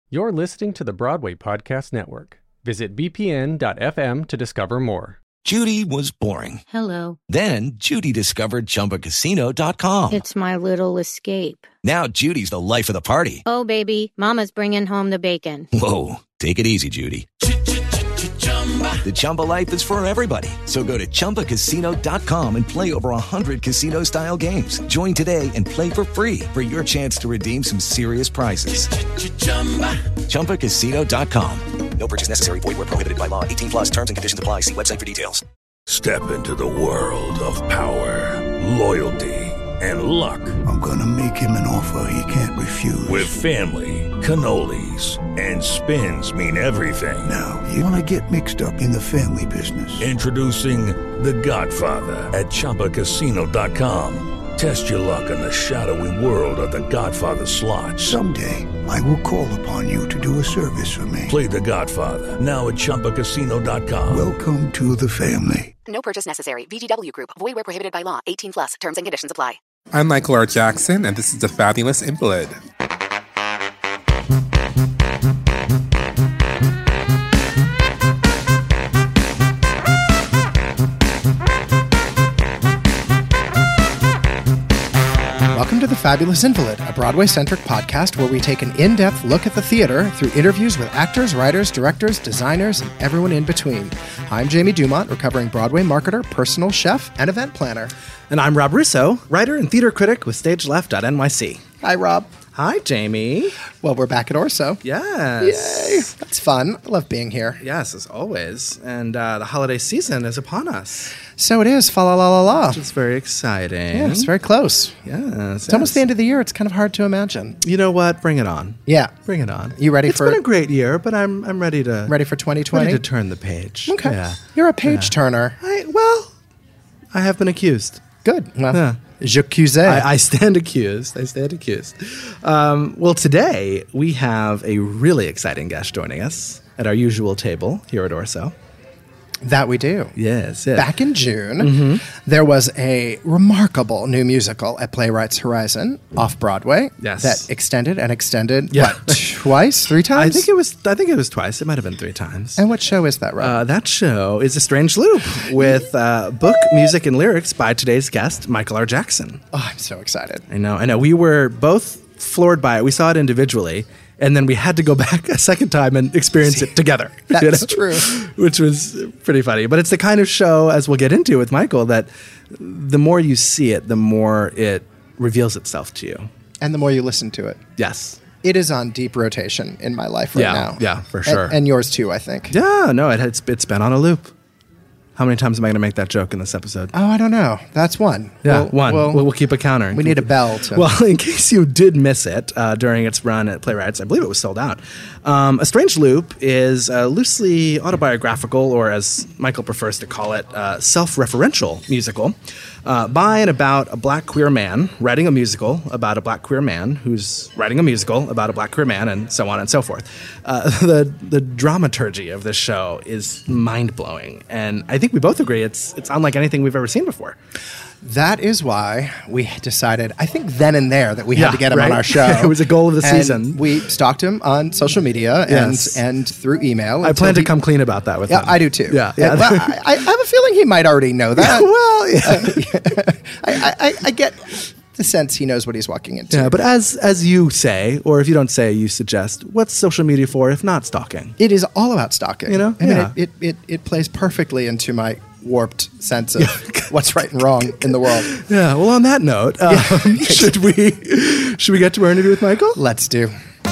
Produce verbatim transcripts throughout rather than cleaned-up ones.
You're listening to the Broadway Podcast Network. Visit b p n dot f m to discover more. Judy was boring. Hello. Then Judy discovered Chumba Casino dot com. It's my little escape. Now Judy's the life of the party. Oh, baby, mama's bringing home the bacon. Whoa, take it easy, Judy. The Chumba life is for everybody. So go to Chumba Casino dot com and play over one hundred casino-style games. Join today and play for free for your chance to redeem some serious prizes. Chumba Casino dot com. No purchase necessary. Void where prohibited by law. eighteen plus terms and conditions apply. See website for details. Step into the world of power, loyalty, and luck. I'm going to make him an offer he can't refuse. With family, cannolis, and spins mean everything. Now, you want to get mixed up in the family business. Introducing The Godfather at Chumba Casino dot com. Test your luck in the shadowy world of The Godfather slot. Someday, I will call upon you to do a service for me. Play The Godfather, now at Chumba Casino dot com. Welcome to the family. No purchase necessary. V G W Group. Void where prohibited by law. eighteen plus. Terms and conditions apply. I'm Michael R. Jackson, and this is The Fabulous Invalid. Welcome to The Fabulous Invalid, a Broadway-centric podcast where we take an in-depth look at the theater through interviews with actors, writers, directors, designers, and everyone in between. I'm Jamie Dumont, recovering Broadway marketer, personal chef, and event planner. And I'm Rob Russo, writer and theater critic with stage left dot n y c. Hi, Rob. Hi, Jamie. Well, we're back at Orso. Yes. Yay. That's fun. I love being here. Yes, as always. And uh, the holiday season is upon us. So it is. Fa la la la la. Which is very exciting. Yeah, it's very close. Yes. It's almost the end of the year. It's kind of hard to imagine. You know what? Bring it on. Yeah. Bring it on. You ready it's for... It's been a great year, but I'm I'm ready to... Ready for twenty twenty? Ready to turn the page. Okay. Yeah. You're a page yeah. turner. I, well, I have been accused. Good. Well, yeah. J'accuse. I, I stand accused. I stand accused. Um, well, today we have a really exciting guest joining us at our usual table here at Orso. That we do. Yes. yes. Back in June, mm-hmm. there was a remarkable new musical at Playwrights Horizon off Broadway. Yes. That extended and extended. Yeah. What, twice, three times? I think it was. I think it was twice. It might have been three times. And what show is that, Rob? Uh, that show is A Strange Loop with uh, book, music, and lyrics by today's guest, Michael R. Jackson. Oh, I'm so excited. I know. I know. We were both floored by it. We saw it individually. And then we had to go back a second time and experience it together. That's you know? true. Which was pretty funny. But it's the kind of show, as we'll get into with Michael, that the more you see it, the more it reveals itself to you. And the more you listen to it. Yes. It is on deep rotation in my life right yeah, now. Yeah, for sure. And, and yours too, I think. Yeah, no, it, it's, it's been on a loop. How many times am I going to make that joke in this episode? Oh, I don't know. That's one. Yeah, we'll, one. We'll, we'll, we'll keep a counter. We need a bell. To well, in case you did miss it uh, during its run at Playwrights, I believe it was sold out. Um, A Strange Loop is a loosely autobiographical, or as Michael prefers to call it, uh, self-referential musical uh, by and about a black queer man writing a musical about a black queer man who's writing a musical about a black queer man, and so on and so forth. Uh, the the dramaturgy of this show is mind-blowing, and I think we both agree it's it's unlike anything we've ever seen before. That is why we decided, I think then and there, that we yeah, had to get him right? on our show. It was a goal of the and season. We stalked him on social media yes. and and through email. I plan to he, come clean about that with yeah, him. I do too. Yeah, yeah. And, well, I, I have a feeling he might already know that. well, yeah. I, I, I get the sense he knows what he's walking into. Yeah, but as as you say, or if you don't say, you suggest, what's social media for if not stalking? It is all about stalking. You know? I mean, yeah. it, it, it, it plays perfectly into my warped sense of what's right and wrong in the world. Yeah, well, on that note, um, should we should we get to our interview with Michael? Let's do.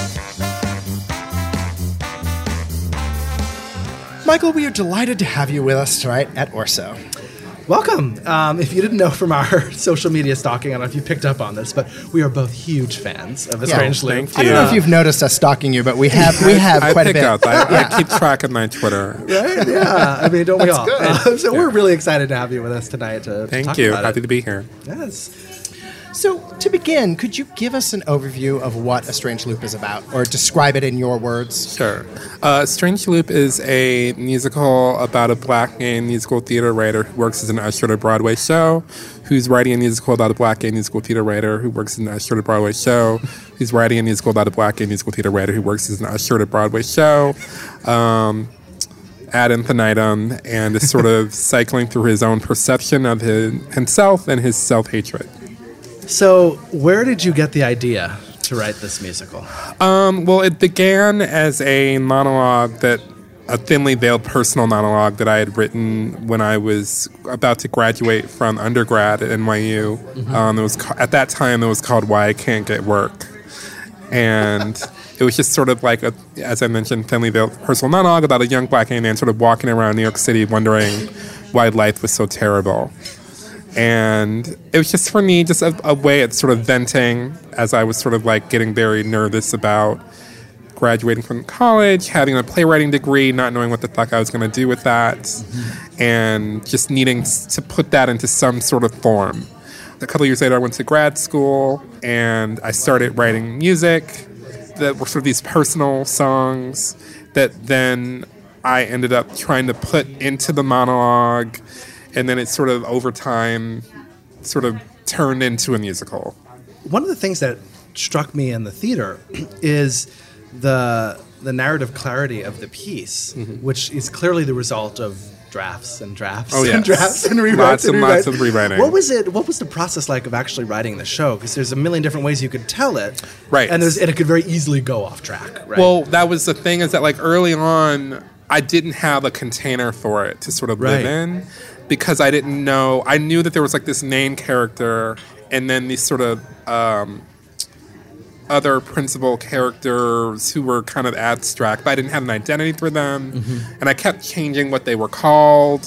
Michael, we are delighted to have you with us tonight at Orso. Welcome. Um, if you didn't know from our social media stalking, I don't know if you picked up on this, but we are both huge fans of A Strange yeah, Loop. I don't know if you've noticed us stalking you, but we have we have I, I quite a pick bit. Up. I, yeah. I keep track of my Twitter. Right? Yeah. I mean, don't we That's all? good. Uh, so yeah. we're really excited to have you with us tonight. To, Thank to talk you. about Happy it. to be here. Yes. So, to begin, could you give us an overview of what A Strange Loop is about, or describe it in your words? Sure. Uh, Strange Loop is a musical about a black gay musical theater writer who works as an usher at a Broadway show, who's writing a musical about a black gay musical theater writer who works as an usher at a Broadway show, who's writing a musical about a black gay musical theater writer who works as an usher at a Broadway show. Um... ad infinitum, and is sort of cycling through his own perception of his, himself and his self-hatred. So, where did you get the idea to write this musical? Um, well, it began as a monologue that, a thinly veiled personal monologue that I had written when I was about to graduate from undergrad at N Y U. Mm-hmm. Um, it was at that time it was called Why I Can't Get Work, and it was just sort of like, a, as I mentioned, thinly veiled personal monologue about a young black gay man sort of walking around New York City wondering why life was so terrible. And it was just, for me, just a, a way of sort of venting as I was sort of like getting very nervous about graduating from college, having a playwriting degree, not knowing what the fuck I was going to do with that, mm-hmm. and just needing to put that into some sort of form. A couple years later, I went to grad school, and I started writing music that were sort of these personal songs that then I ended up trying to put into the monologue, and then it sort of, over time, sort of turned into a musical. One of the things that struck me in the theater is the the narrative clarity of the piece, mm-hmm. which is clearly the result of drafts and drafts oh, yes. and drafts and rewrites lots and, and lots rewrites. of rewriting. What was it? What was the process like of actually writing the show? Because there's a million different ways you could tell it, right? And there's and it could very easily go off track. Right? Well, that was the thing, is that like early on, I didn't have a container for it to sort of right. live in, because I didn't know. I knew that there was like this main character, and then these sort of um, other principal characters who were kind of abstract, but I didn't have an identity for them, mm-hmm. and I kept changing what they were called.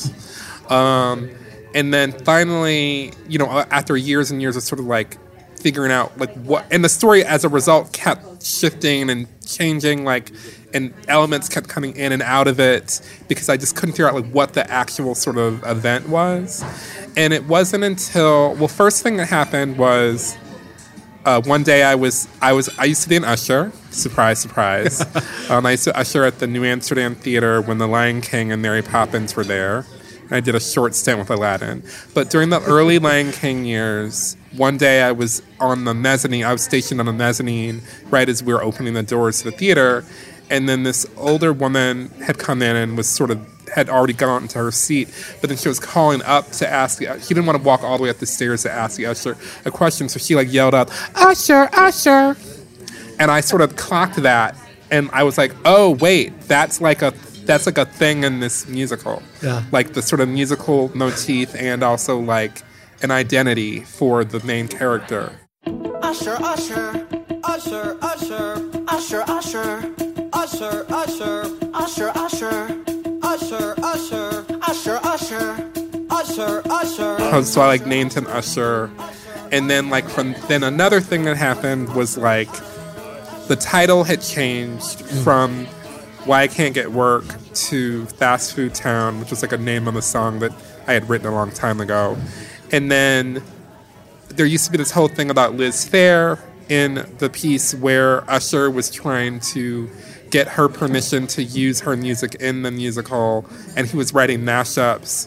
Um, and then finally, you know, after years and years of sort of like figuring out like what, and the story as a result kept shifting and changing, like, and elements kept coming in and out of it, because I just couldn't figure out like what the actual sort of event was. And it wasn't until, well, first thing that happened was, Uh, one day I was, I was, I used to be an usher. Surprise, surprise. um, I used to usher at the New Amsterdam Theater when The Lion King and Mary Poppins were there. And I did a short stint with Aladdin. But during the early Lion King years, one day I was on the mezzanine. I was stationed on the mezzanine right as we were opening the doors to the theater. And then this older woman had come in and was sort of, had already gone into her seat, but then she was calling up to ask the, she didn't want to walk all the way up the stairs to ask the usher a question, so she like yelled out, "Usher, usher!" And I sort of clocked that, and I was like, oh wait, that's like a that's like a thing in this musical. Yeah. Like the sort of musical motif, and also like an identity for the main character. Usher, usher, usher, usher, usher, usher, usher, usher, usher, usher. Usher, usher, usher, usher, usher, usher. So I like named him Usher, and then like from then another thing that happened was like the title had changed mm. from Why I Can't Get Work to Fast Food Town, which was like a name of a song that I had written a long time ago. And then there used to be this whole thing about Liz Phair in the piece where Usher was trying to get her permission to use her music in the musical, and he was writing mashups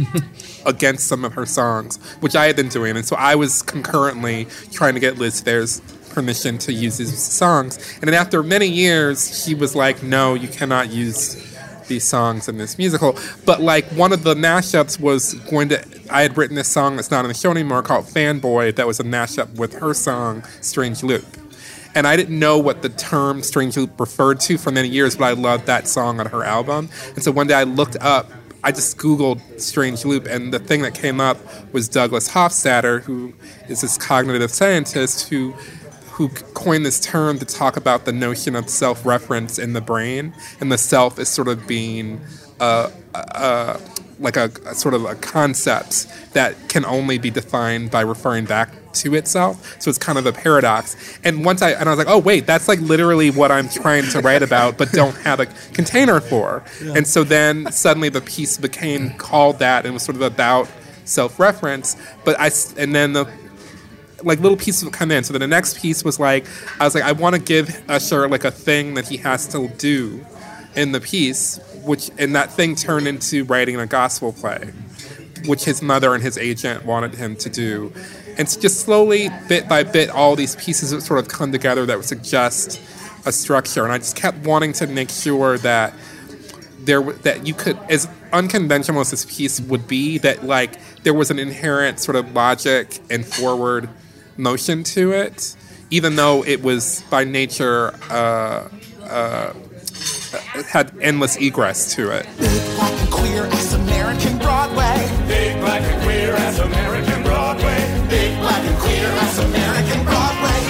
against some of her songs, which I had been doing. And so I was concurrently trying to get Liz Phair's permission to use his songs. And then after many years, he was like, no, you cannot use these songs in this musical. But like one of the mashups was going to, I had written this song that's not in the show anymore called Fanboy, that was a mashup with her song Strange Loop. And I didn't know what the term Strange Loop referred to for many years, but I loved that song on her album. And so one day I looked up, I just Googled Strange Loop, and the thing that came up was Douglas Hofstadter, who is this cognitive scientist who who coined this term to talk about the notion of self-reference in the brain, and the self is sort of being uh, uh, like a, a sort of a concept that can only be defined by referring back to itself. So it's kind of a paradox. And once I and I was like, oh wait, that's like literally what I'm trying to write about, but don't have a container for. Yeah. And so then suddenly the piece became called that, and it was sort of about self-reference. But I and then the like little pieces would come in. So then the next piece was like, I was like, I want to give Usher like a thing that he has to do in the piece, which and that thing turned into writing a gospel play, which his mother and his agent wanted him to do. And so just slowly, bit by bit, all these pieces would sort of come together that would suggest a structure. And I just kept wanting to make sure that there that you could, as unconventional as this piece would be, that like there was an inherent sort of logic and forward motion to it, even though it was by nature uh, uh, it had endless egress to it. Big black and queer as American Broadway. Big black and queer as American Broadway. Big black and queer as American Broadway.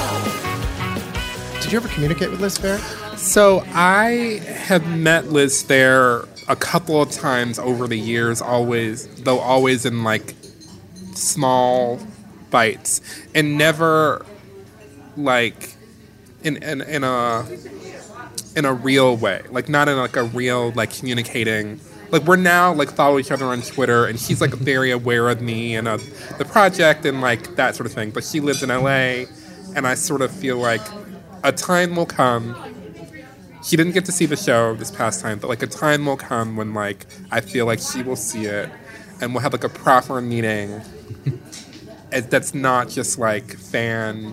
Did you ever communicate with Liz Phair? So I have met Liz Phair a couple of times over the years, always, though always in like small bites, and never like in in, in a in a real way, like not in like a real like communicating. Like we're now like follow each other on Twitter, and she's like very aware of me and of the project and like that sort of thing. But she lives in L A, and I sort of feel like a time will come. She didn't get to see the show this past time, but like a time will come when like I feel like she will see it, and we'll have like a proper meeting. That's not just like fan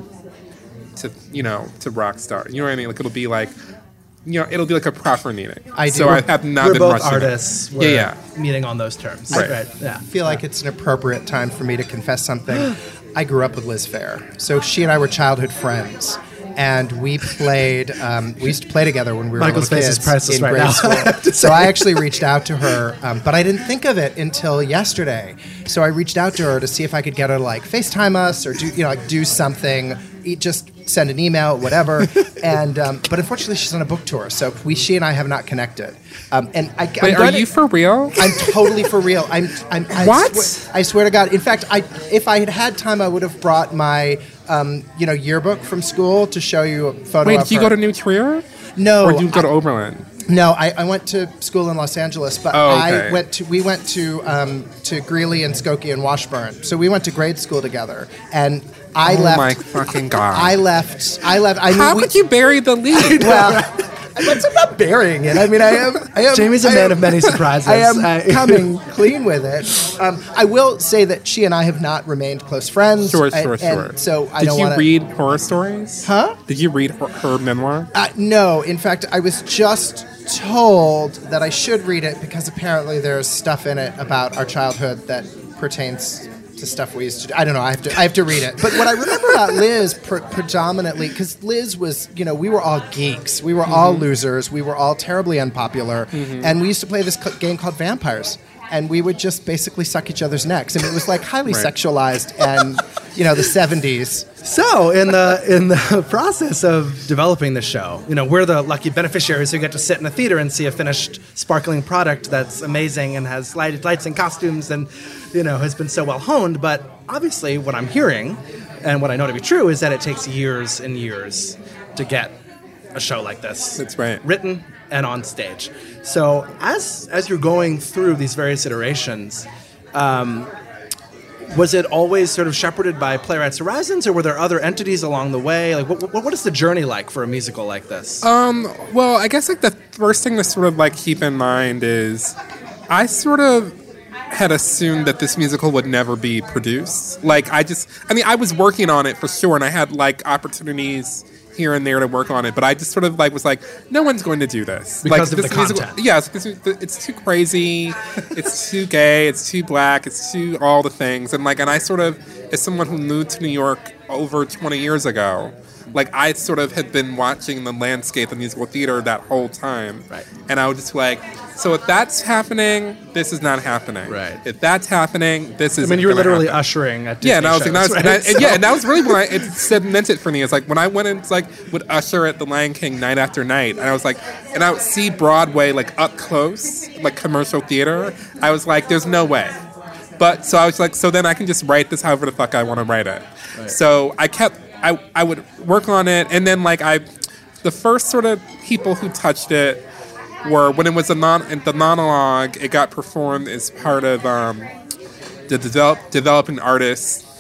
to you know to rock star. You know what I mean? Like it'll be like. You know, it'll be like a proper meeting. I do. So I have not We're been both rushing artists. it. We're Yeah, yeah. meeting on those terms. Right. Yeah. I feel like it's an appropriate time for me to confess something. I grew up with Liz Phair. So she and I were childhood friends. And we played, um, we used to play together when we were Michael's Oh, little face kids is priceless in right grade now. school. So I actually reached out to her, um, but I didn't think of it until yesterday. So I reached out to her to see if I could get her to like FaceTime us or do, you know, like do something, eat, just send an email, whatever. and um, but unfortunately, she's on a book tour, so we, she and I have not connected. Um, and I, Wait, I'm are gonna- you for real? I'm totally for real. I'm. I'm I What? Swear, I swear to God. In fact, I if I had had time, I would have brought my um, you know yearbook from school to show you a photo. Wait, of did you her. go to New Trier? No, Or did you go to I- Oberlin? No, I, I went to school in Los Angeles, but Oh, okay. I went to we went to um, to Greeley and Skokie and Washburn. So we went to grade school together, and I Oh left. my fucking God. I left. I left. I mean, How we- could you bury the lead? Well, I'm not burying it. I mean, I am. I am Jamie's a I man am- of many surprises. I am I- coming clean with it. Um, I will say that she and I have not remained close friends. Sure, I- sure, and sure. So I Did don't you want to read horror stories? Huh? Did you read her, her memoir? Uh, no, in fact, I was just told that I should read it because apparently there's stuff in it about our childhood that pertains to stuff we used to do. I don't know. I have to. I have to read it. But what I remember about Liz pre- predominantly, because Liz was, you know, we were all geeks. We were all losers. We were all terribly unpopular, and we used to play this c- game called Vampires. And we would just basically suck each other's necks. I mean, it was like highly Right. sexualized, and you know, the seventies. So, in the in the process of developing the show, you know, we're the lucky beneficiaries who get to sit in a theater and see a finished, sparkling product that's amazing and has light, lights and costumes, and you know, has been so well honed. But obviously, what I'm hearing and what I know to be true is that it takes years and years to get a show like this. That's right. Written and on stage. So, as as you're going through these various iterations. Um, Was it always sort of shepherded by Playwrights Horizons, or were there other entities along the way? Like, what, what, what is the journey like for a musical like this? Um, well, I guess like the first thing to sort of like keep in mind is I sort of had assumed that this musical would never be produced. Like I just, I mean, I was working on it for sure, and I had like opportunities here and there to work on it, but I just sort of like was like, no one's going to do this Because like, of this the musical, content. yeah, it's, it's too crazy, it's too gay, it's too black, it's too all the things, and like, and I sort of, as someone who moved to New York over twenty years ago, like I sort of had been watching the landscape of musical theater that whole time, Right. and I was just like, so if that's happening, this is not happening. Right. If that's happening, this is. I mean, you were literally ushering at Disney Yeah, and I was, shows, and I was right? and I, and So- yeah, and that was really when I it cemented it for me. It's like when I went and like would usher at the Lion King night after night, and I was like, and I would see Broadway like up close, like commercial theater. I was like, there's no way. But so I was like, so then I can just write this however the fuck I want to write it. Right. So I kept, I I would work on it, and then like I, the first sort of people who touched it were when it was a non the monologue. It got performed as part of um, the develop, developing artists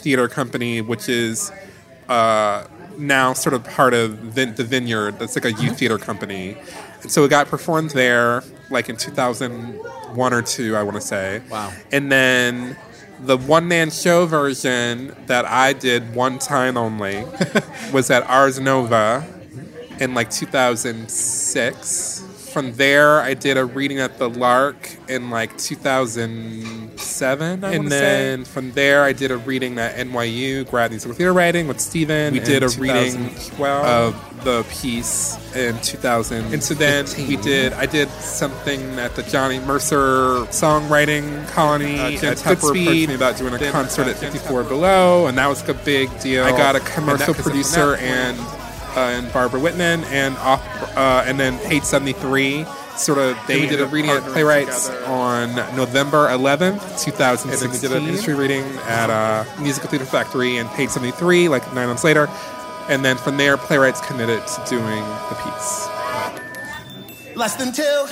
Theater Company, which is uh, now sort of part of Vin- the Vineyard. That's like a youth theater company. And so it got performed there, like in two thousand one or two, I want to say. Wow. And then the one-man show version that I did one time only was at Ars Nova in like two thousand six. From there, I did a reading at the Lark in like two thousand seven, I And then say. From there, I did a reading at N Y U, Grad Musical Theater Writing with Steven. We did a reading of the piece in two thousand. And so then we did, I did something at the Johnny Mercer Songwriting Colony. Uh, Jen Tupper approached me about doing a concert at fifty-four Below, and that was a big deal. I got a commercial producer and... Uh, and Barbara Whitman, and off, uh, and then Page seventy-three. Sort of, they we did a reading at Playwrights together. On November eleventh, twenty sixteen. And then we did an industry reading at uh, Musical Theater Factory and Page seventy-three, like nine months later. And then from there, Playwrights committed to doing the piece. Less than two.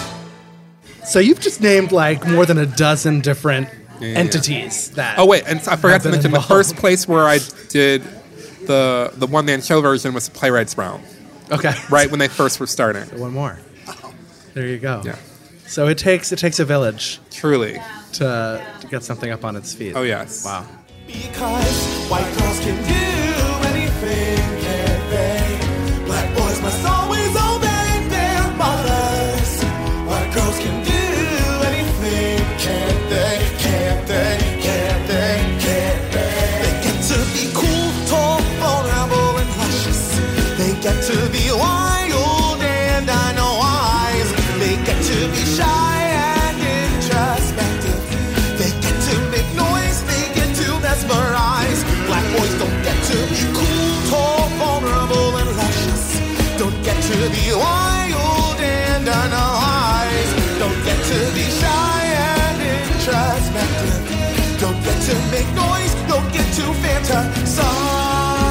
So you've just named like more than a dozen different yeah, entities yeah. that. Oh wait, and I forgot to mention involved. the first place where I did the the one man show version was the Playwrights Realm. Okay. Right when they first were starting. So one more. There you go. Yeah. So it takes it takes a village. Truly. To to get something up on its feet. Oh yes. Wow. Because white girls can do anything, can't they? Black boys must always obey their mothers. White girls can do anything, can't they? Can't they? Can't they? Can't they? They get to be cool, tall, vulnerable, and luscious. They get to be wild and unwise. They get to be shy and introspective. They get to make noise. They get to mesmerize. Black boys don't get to be cool, tall, vulnerable, and luscious. Don't get to be wild and unwise. Don't get to be shy and introspective. Don't get to make noise. Don't get to fantasize.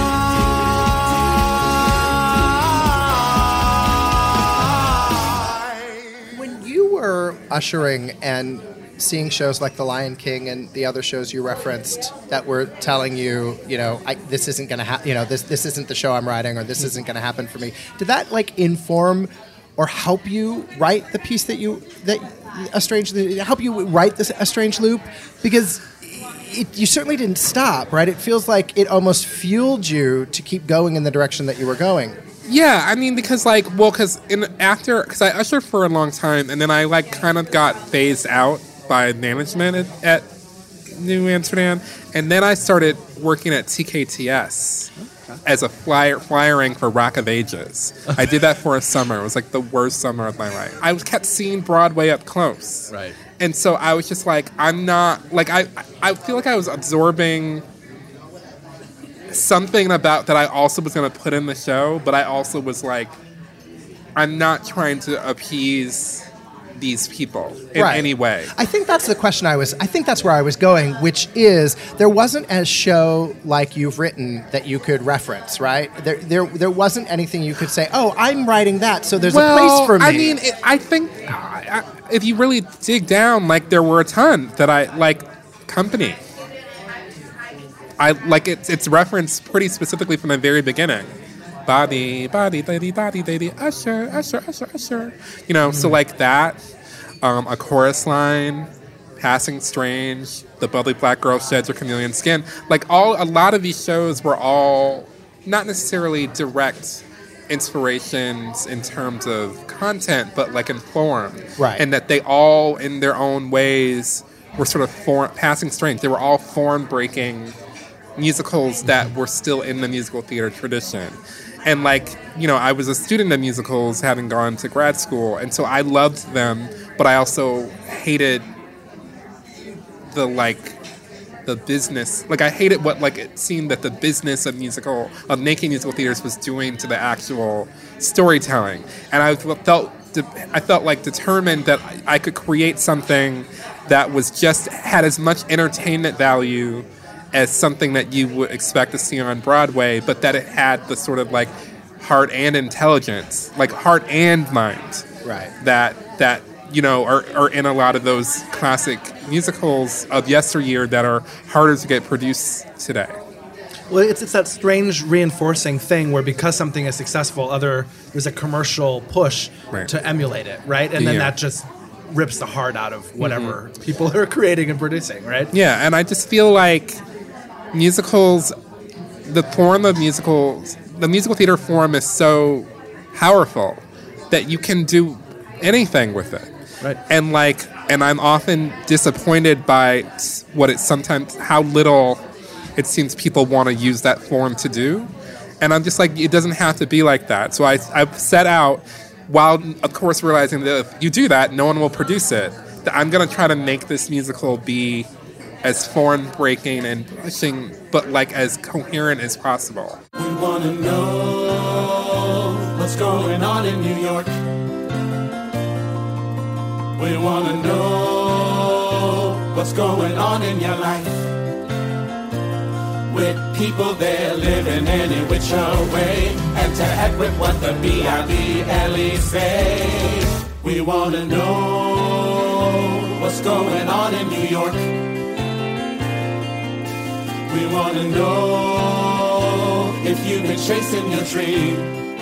When you were ushering and seeing shows like The Lion King and the other shows you referenced that were telling you, you know, I, this isn't going to happen, you know, this this isn't the show I'm writing, or this isn't going to happen for me. Did that like inform or help you write the piece that you that a strange help you write this A Strange Loop? Because it, you certainly didn't stop, right? It feels like it almost fueled you to keep going in the direction that you were going. Yeah, I mean, because, like, well, because in after, because I ushered for a long time, and then I, like, kind of got phased out by management at, at New Amsterdam, and then I started working at T K T S okay. as a flyer, flyering for Rock of Ages. I did that for a summer. It was, like, the worst summer of my life. I kept seeing Broadway up close. Right. And so I was just like, I'm not, like, I, I feel like I was absorbing something about that I also was going to put in the show, but I also was like, I'm not trying to appease these people in right. any way. I think that's the question I was, I think that's where I was going, which is there wasn't a show like you've written that you could reference, right? There there, there wasn't anything you could say, oh, I'm writing that, so there's well, a place for me. I mean, it, I think I, I, if you really dig down, like there were a ton that I, like Company. I like it's it's referenced pretty specifically from the very beginning. Body, body, lady, body, lady, usher, usher, usher, usher. You know, mm-hmm. so like that, um, a chorus line, Passing Strange, The Bubbly Black Girl Sheds Her Chameleon Skin. Like all, a lot of these shows were all not necessarily direct inspirations in terms of content, but like informed. Right. And that they all, in their own ways, were sort of form, Passing Strange. They were all form-breaking musicals that were still in the musical theater tradition. And like, you know, I was a student of musicals having gone to grad school, and so I loved them, but I also hated the like the business. Like I hated what like it seemed that the business of musical of making musical theaters was doing to the actual storytelling. And I felt I felt like determined that I could create something that was just had as much entertainment value as something that you would expect to see on Broadway, but that it had the sort of like heart and intelligence, like heart and mind, right? That that you know, are, are in a lot of those classic musicals of yesteryear that are harder to get produced today. Well, it's it's that strange reinforcing thing where because something is successful, other there's a commercial push Right. to emulate it, right? And then Yeah. that just rips the heart out of whatever people are creating and producing, right? Yeah, and I just feel like musicals, the form of musicals, the musical theater form is so powerful that you can do anything with it. Right. And like, and I'm often disappointed by what it's sometimes, how little it seems people want to use that form to do. And I'm just like, it doesn't have to be like that. So I, I've set out, while of course realizing that if you do that, no one will produce it, that I'm going to try to make this musical be as form-breaking and pushing, but like as coherent as possible. We want to know what's going on in New York. We want to know what's going on in your life. With people there living any which way, and to heck with what the B I B L E say. We want to know what's going on in New York. We want to know if you've been chasing your dream.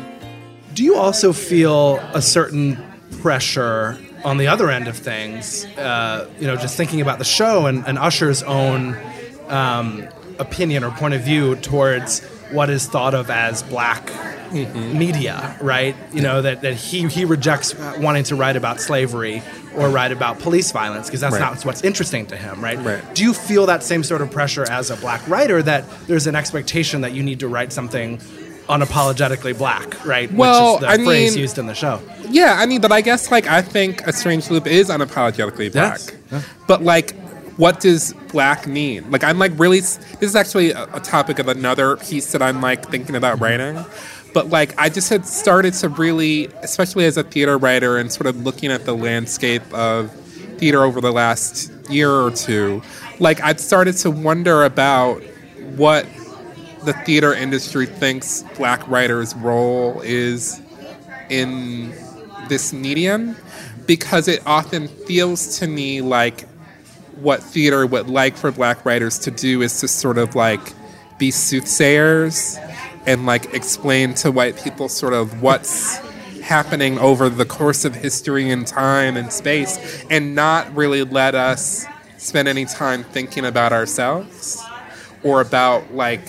Do you also feel a certain pressure on the other end of things? Uh, you know, just thinking about the show and, and Usher's own um, opinion or point of view towards what is thought of as black mm-hmm. media, right? You know, that, that he, he rejects wanting to write about slavery or write about police violence because that's right. not what's interesting to him, right? right? Do you feel that same sort of pressure as a black writer, that there's an expectation that you need to write something unapologetically black, right? Well, Which is the I phrase mean, used in the show. Yeah, I mean, but I guess, like, I think A Strange Loop is unapologetically black. Yes. Yeah. But, like, what does black mean? Like, I'm, like, really... This is actually a, a topic of another piece that I'm, like, thinking about writing. But, like, I just had started to really, especially as a theater writer and sort of looking at the landscape of theater over the last year or two, like, I'd started to wonder about what the theater industry thinks black writers' role is in this medium, because it often feels to me like what theater would like for black writers to do is to sort of like be soothsayers and like explain to white people sort of what's happening over the course of history and time and space, and not really let us spend any time thinking about ourselves or about like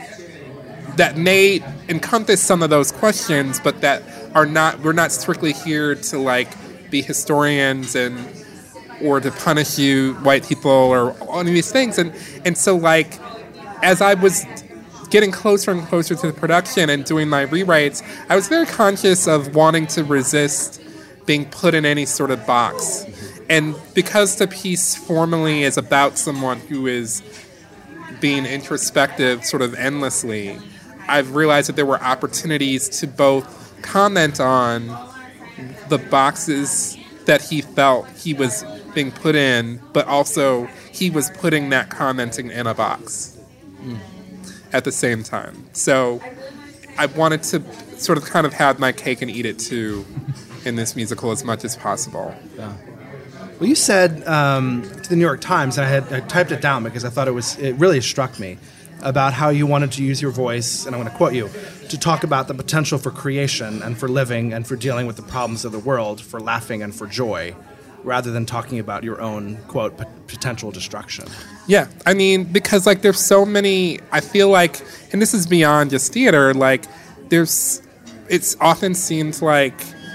that may encompass some of those questions, but that are not, we're not strictly here to like be historians and or to punish you white people or all of these things. And and so like as I was getting closer and closer to the production and doing my rewrites, I was very conscious of wanting to resist being put in any sort of box. And because the piece formally is about someone who is being introspective sort of endlessly, I've realized that there were opportunities to both comment on the boxes that he felt he was being put in, but also he was putting that commenting in a box mm. at the same time. So I wanted to sort of kind of have my cake and eat it too in this musical as much as possible. Yeah. Well, you said um, to the New York Times, and I had I typed it down because I thought it was it really struck me, about how you wanted to use your voice, and I'm going to quote you, to talk about the potential for creation and for living and for dealing with the problems of the world, for laughing and for joy, rather than talking about your own, quote, p- potential destruction. Yeah, I mean, because, like, there's so many, I feel like, and this is beyond just theater, like, there's, it's often seems like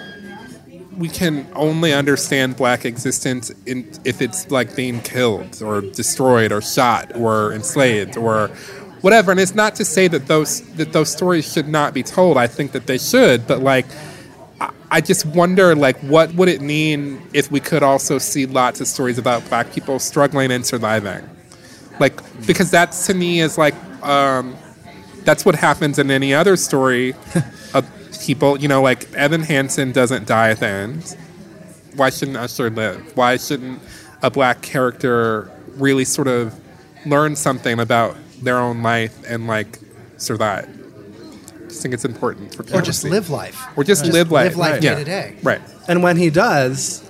we can only understand black existence in, if it's, like, being killed or destroyed or shot or enslaved or whatever. And it's not to say that those that those stories should not be told. I think that they should, but, like, I just wonder, like, what would it mean if we could also see lots of stories about black people struggling and surviving? Like, because that, to me, is, like, um, that's what happens in any other story of people. You know, like, Evan Hansen doesn't die at the end. Why shouldn't Usher live? Why shouldn't a black character really sort of learn something about their own life and, like, survive? I think it's important for people or just to see. live life, or just, just live life, live life right. day yeah. to day. Right. And when he does,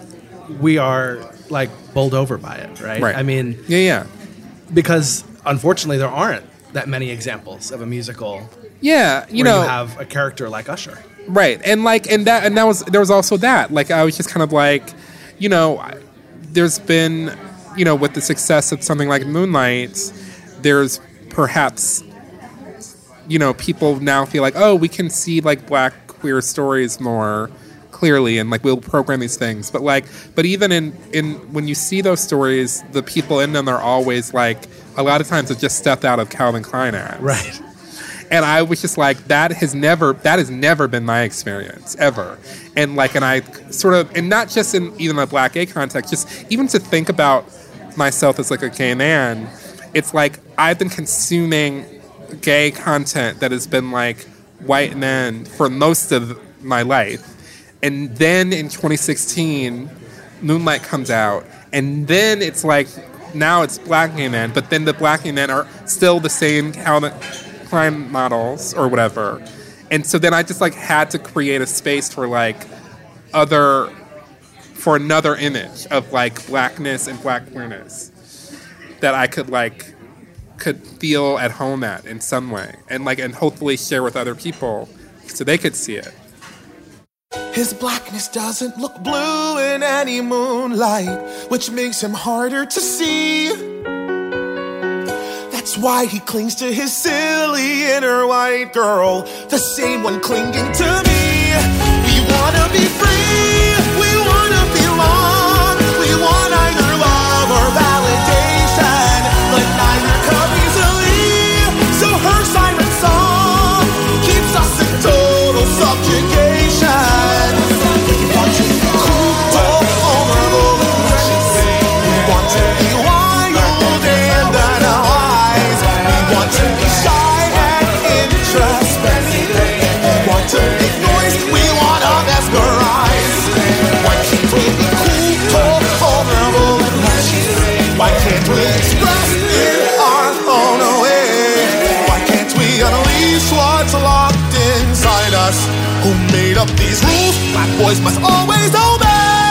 we are like bowled over by it, right? Right. I mean, yeah, yeah. Because unfortunately, there aren't that many examples of a musical. Yeah, you where know, you have a character like Usher. Right, and like, and that, and that was there was also that. Like, I was just kind of like, you know, there's been, you know, with the success of something like Moonlight, there's perhaps, you know, people now feel like, oh, we can see like Black queer stories more clearly, and like we'll program these things. But like, but even in in when you see those stories, the people in them are always like, a lot of times it's just stepped out of Calvin Klein ads, right? And I was just like, that has never, that has never been my experience, ever. And like, and I sort of, and not just in even a Black gay context, just even to think about myself as like a gay man, it's like I've been consuming gay content that has been like white men for most of my life. And then in twenty sixteen, Moonlight comes out, and then it's like, now it's Black gay men, but then the Black gay men are still the same Calvin Klein models or whatever. And so then I just like had to create a space for like other, for another image of like Blackness and Black queerness that I could like, could feel at home at in some way, and like, and hopefully share with other people so they could see it. His blackness doesn't look blue in any moonlight, which makes him harder to see. That's why he clings to his silly inner white girl, the same one clinging to me. We wanna be free, we wanna belong, we want either love or validation, but neither come easily. So her siren song keeps us in total subjugation. We want to be cool, vulnerable, and precious. We want to be wild and unwise. We want to be shy and introspective. We want to make noise. We want to mesmerize. Why can't we be cool, vulnerable, and precious? Why can't we express in our own way? Why can't we unleash what's locked inside us? Who made up these rules? Black boys must always obey.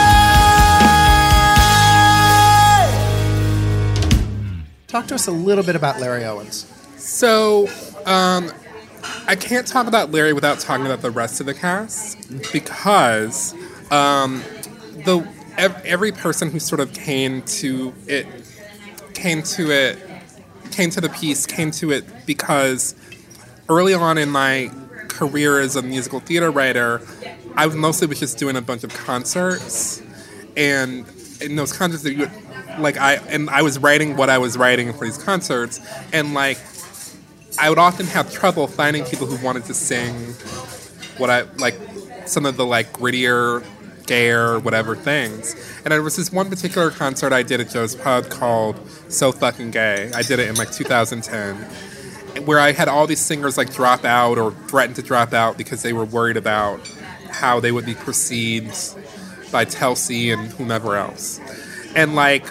Talk to us a little bit about Larry Owens. So, um, I can't talk about Larry without talking about the rest of the cast, because um, the ev- every person who sort of came to it, came to it, came to the piece, came to it because early on in my career as a musical theater writer, I was mostly was just doing a bunch of concerts, and in those concerts that you would, like I and I was writing what I was writing for these concerts, and like I would often have trouble finding people who wanted to sing what I like, some of the like grittier, gayer, whatever things. And there was this one particular concert I did at Joe's Pub called So Fucking Gay. I did it in like two thousand ten, where I had all these singers like drop out or threaten to drop out because they were worried about how they would be perceived by Telsey and whomever else. And like,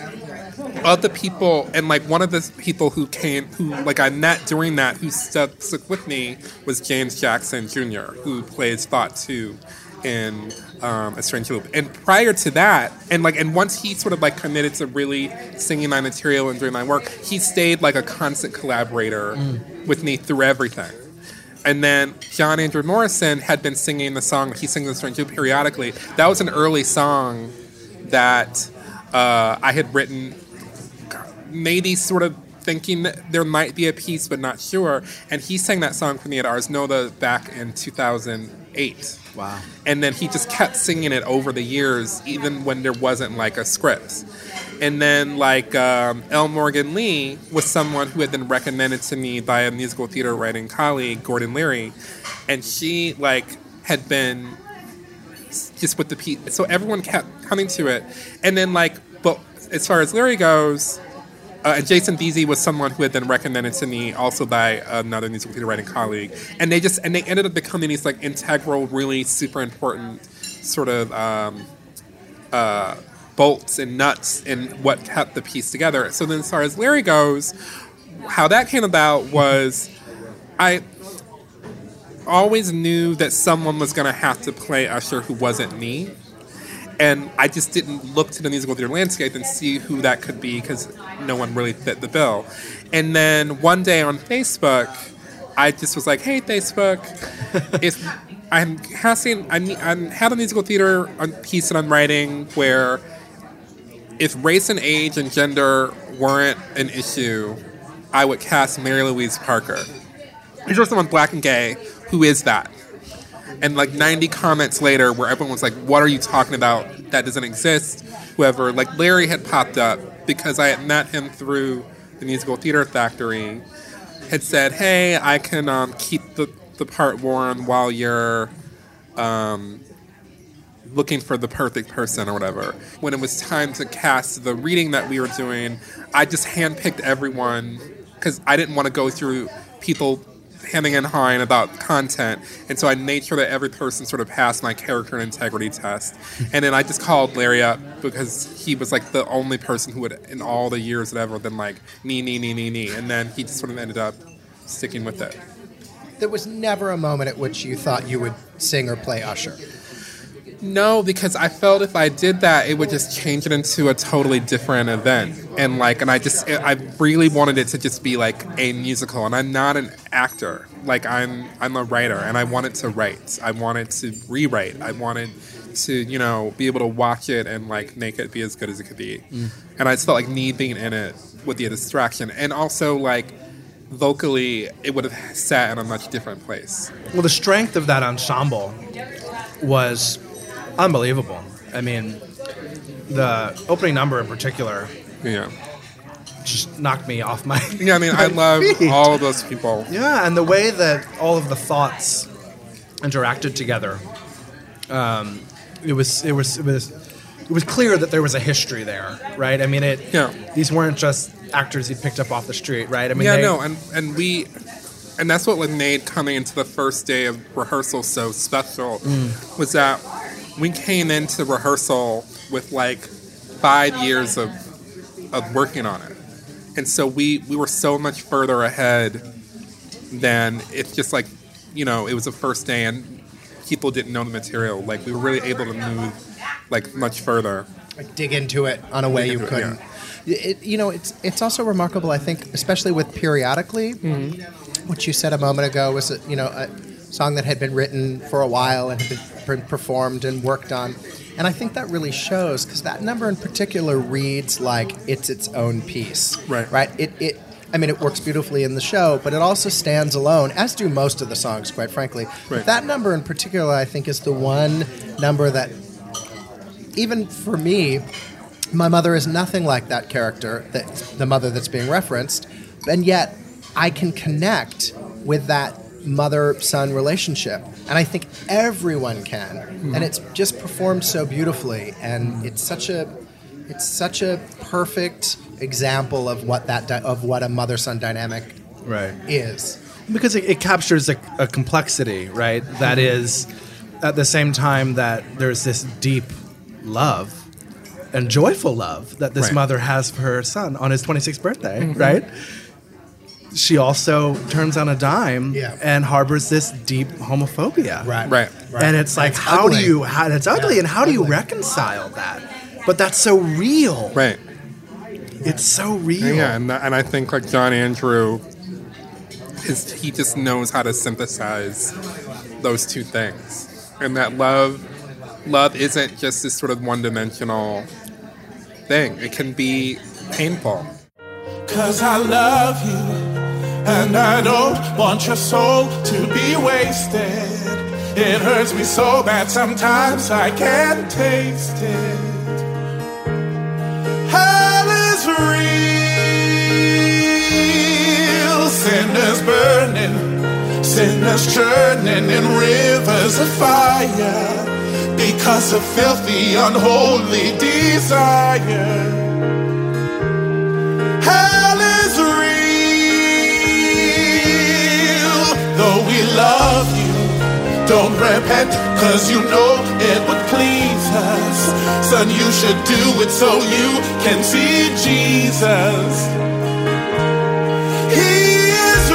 of the people, and like one of the people who came, who like I met during that, who stuck, stuck with me, was James Jackson Junior, who plays Thought two in um, A Strange Loop. And prior to that, and like, and once he sort of like committed to really singing my material and doing my work, he stayed like a constant collaborator mm. with me through everything. And then John Andrew Morrison had been singing the song, he sings in Strange Loop periodically. That was an early song that uh, I had written, maybe sort of thinking that there might be a piece, but not sure. And he sang that song for me at Ars Nova back in two thousand eight. Wow. And then he just kept singing it over the years, even when there wasn't like a script. And then like um, L. Morgan Lee was someone who had been recommended to me by a musical theater writing colleague, Gordon Leary. And she like had been just with the piece. So everyone kept coming to it. And then like, but as far as Leary goes, Uh, and Jason Beasy was someone who had been recommended to me also by another musical theater writing colleague. And they just, and they ended up becoming these like integral, really super important sort of um, uh, bolts and nuts in what kept the piece together. So then as far as Larry goes, how that came about was I always knew that someone was going to have to play Usher who wasn't me. And I just didn't look to the musical theater landscape and see who that could be because no one really fit the bill. And then one day on Facebook, I just was like, hey, Facebook, if I'm casting, I'm, I'm had a musical theater piece that I'm writing where if race and age and gender weren't an issue, I would cast Mary Louise Parker. Here's someone black and gay. Who is that? And like ninety comments later where everyone was like, what are you talking about? That doesn't exist. Whoever, like Larry had popped up because I had met him through the Musical Theater Factory, had said, hey, I can um, keep the, the part warm while you're um, looking for the perfect person or whatever. When it was time to cast the reading that we were doing, I just handpicked everyone because I didn't want to go through people hemming and hawing about content, and so I made sure that every person sort of passed my character and integrity test. And then I just called Larry up because he was like the only person who would, in all the years had ever been like, nee, nee, nee, nee, nee. And then he just sort of ended up sticking with it. There was never a moment at which you thought you would sing or play Usher. No, because I felt if I did that, it would just change it into a totally different event. And like, and I just, I really wanted it to just be like a musical. And I'm not an actor. Like I'm, I'm a writer, and I wanted to write. I wanted to rewrite. I wanted to, you know, be able to watch it and like make it be as good as it could be. Mm. And I just felt like me being in it would be a distraction. And also like vocally, it would have sat in a much different place. Well, the strength of that ensemble was unbelievable. I mean, the opening number in particular, yeah, just knocked me off my yeah. I mean, I love feet. all of those people. Yeah, and the way that all of the thoughts interacted together, um, it was it was it was it was clear that there was a history there, right? I mean, it. Yeah. These weren't just actors you picked up off the street, right? I mean, yeah, they, no, and and we. And that's what made coming into the first day of rehearsal so special, mm. was that we came into rehearsal with like five years of of working on it. And so we, we were so much further ahead than it's just like, you know, it was the first day and people didn't know the material. Like we were really able to move like much further. Like dig into it on a way you couldn't. It, yeah. it, you know, it's it's also remarkable, I think, especially with Periodically, mm-hmm. what you said a moment ago was, a, you know, a song that had been written for a while and had been performed and worked on. And I think that really shows, because that number in particular reads like it's its own piece. Right. Right? It, it, I mean, it works beautifully in the show, but it also stands alone, as do most of the songs, quite frankly. Right. But that number in particular, I think, is the one number that, even for me, my mother is nothing like that character, that the mother that's being referenced, and yet I can connect with that mother-son relationship. And I think everyone can. Mm-hmm. And it's just performed so beautifully. And it's such a it's such a perfect example of what that di- of what a mother-son dynamic right. is. Because it, it captures a, a complexity, right? That is, at the same time that there's this deep love and joyful love that this right. mother has for her son on his twenty-sixth birthday, mm-hmm. right? She also turns on a dime yeah. and harbors this deep homophobia. Right. Right. right. And it's like, and it's how ugly. do you, how, it's ugly, yeah, and how do you ugly. reconcile that? But that's so real. Right. It's so real. Yeah, and, and I think like John Andrew, is he just knows how to synthesize those two things. And that love, love isn't just this sort of one-dimensional thing. It can be painful. 'Cause I love you. And I don't want your soul to be wasted. It hurts me so bad sometimes I can't taste it. Hell is real. Sinners burning, sinners churning in rivers of fire because of filthy, unholy desire. Hell is real. Though we love you, don't repent, 'cause you know it would please us. Son, you should do it so you can see Jesus. He is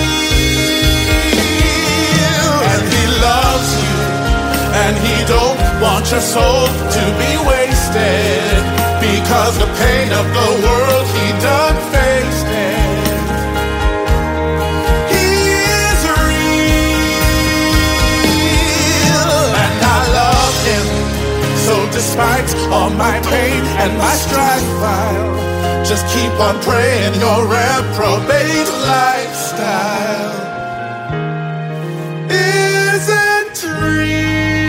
real, and he loves you, and he don't want your soul to be wasted, because the pain of the world he done faced it. He is real, and I love him. So despite all my pain and my strife, I'll just keep on praying your reprobate lifestyle isn't real.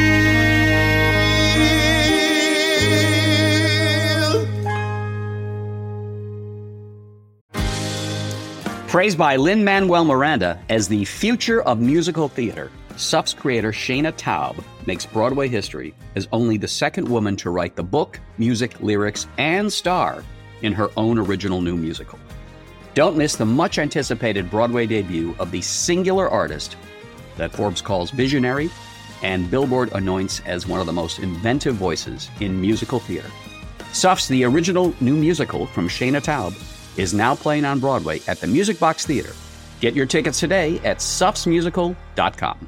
Praised by Lin-Manuel Miranda as the future of musical theater, S U F's creator Shana Taub makes Broadway history as only the second woman to write the book, music, lyrics, and star in her own original new musical. Don't miss the much-anticipated Broadway debut of the singular artist that Forbes calls visionary and Billboard anoints as one of the most inventive voices in musical theater. S U F's The Original New Musical from Shana Taub is now playing on Broadway at the Music Box Theater. Get your tickets today at sufs musical dot com.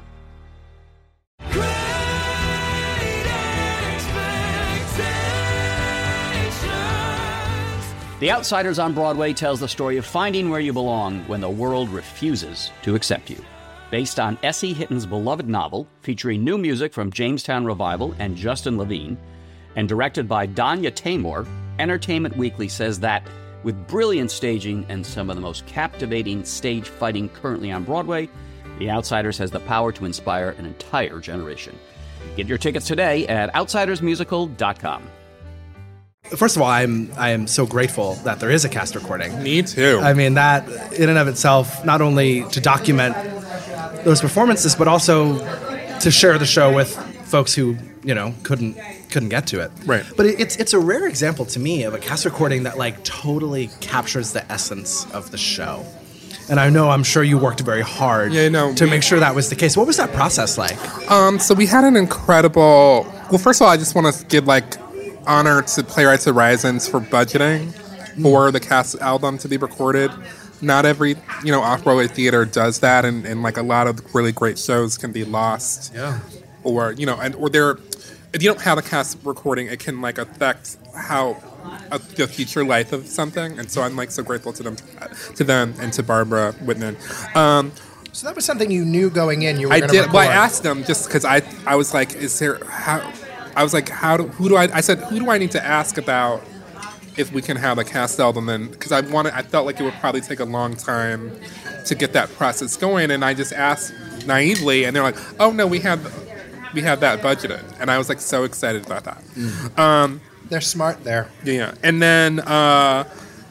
The Outsiders on Broadway tells the story of finding where you belong when the world refuses to accept you. Based on S E. Hitton's beloved novel, featuring new music from Jamestown Revival and Justin Levine, and directed by Danya Taymor, Entertainment Weekly says that with brilliant staging and some of the most captivating stage fighting currently on Broadway, The Outsiders has the power to inspire an entire generation. Get your tickets today at outsiders musical dot com. First of all, I'm I am so grateful that there is a cast recording. Me too. I mean, that in and of itself, not only to document those performances, but also to share the show with folks who, you know, couldn't couldn't get to it. Right. But it, it's it's a rare example to me of a cast recording that like totally captures the essence of the show. And I know I'm sure you worked very hard yeah, no, to we, make sure that was the case. What was that process like? Um, so we had an incredible. Well, first of all, I just want to give like honor to Playwrights Horizons for budgeting for the cast album to be recorded. Not every, you know, off-Broadway theater does that, and, and like a lot of really great shows can be lost. Yeah. Or, you know, and or they're, if you don't have a cast recording, it can like affect how uh, the future life of something. And so I'm like so grateful to them, to them, and to Barbara Whitman. Um, so that was something you knew going in. You were I going did. to record. Well, I asked them just because I, I was like, is there how? I was like, how do, who do I, I said, who do I need to ask about if we can have a cast album? And because I wanted, I felt like it would probably take a long time to get that process going. And I just asked naively, and they're like, oh no, we have, we have that budgeted. And I was like so excited about that. Mm. Um, they're smart there. Yeah. And then, uh,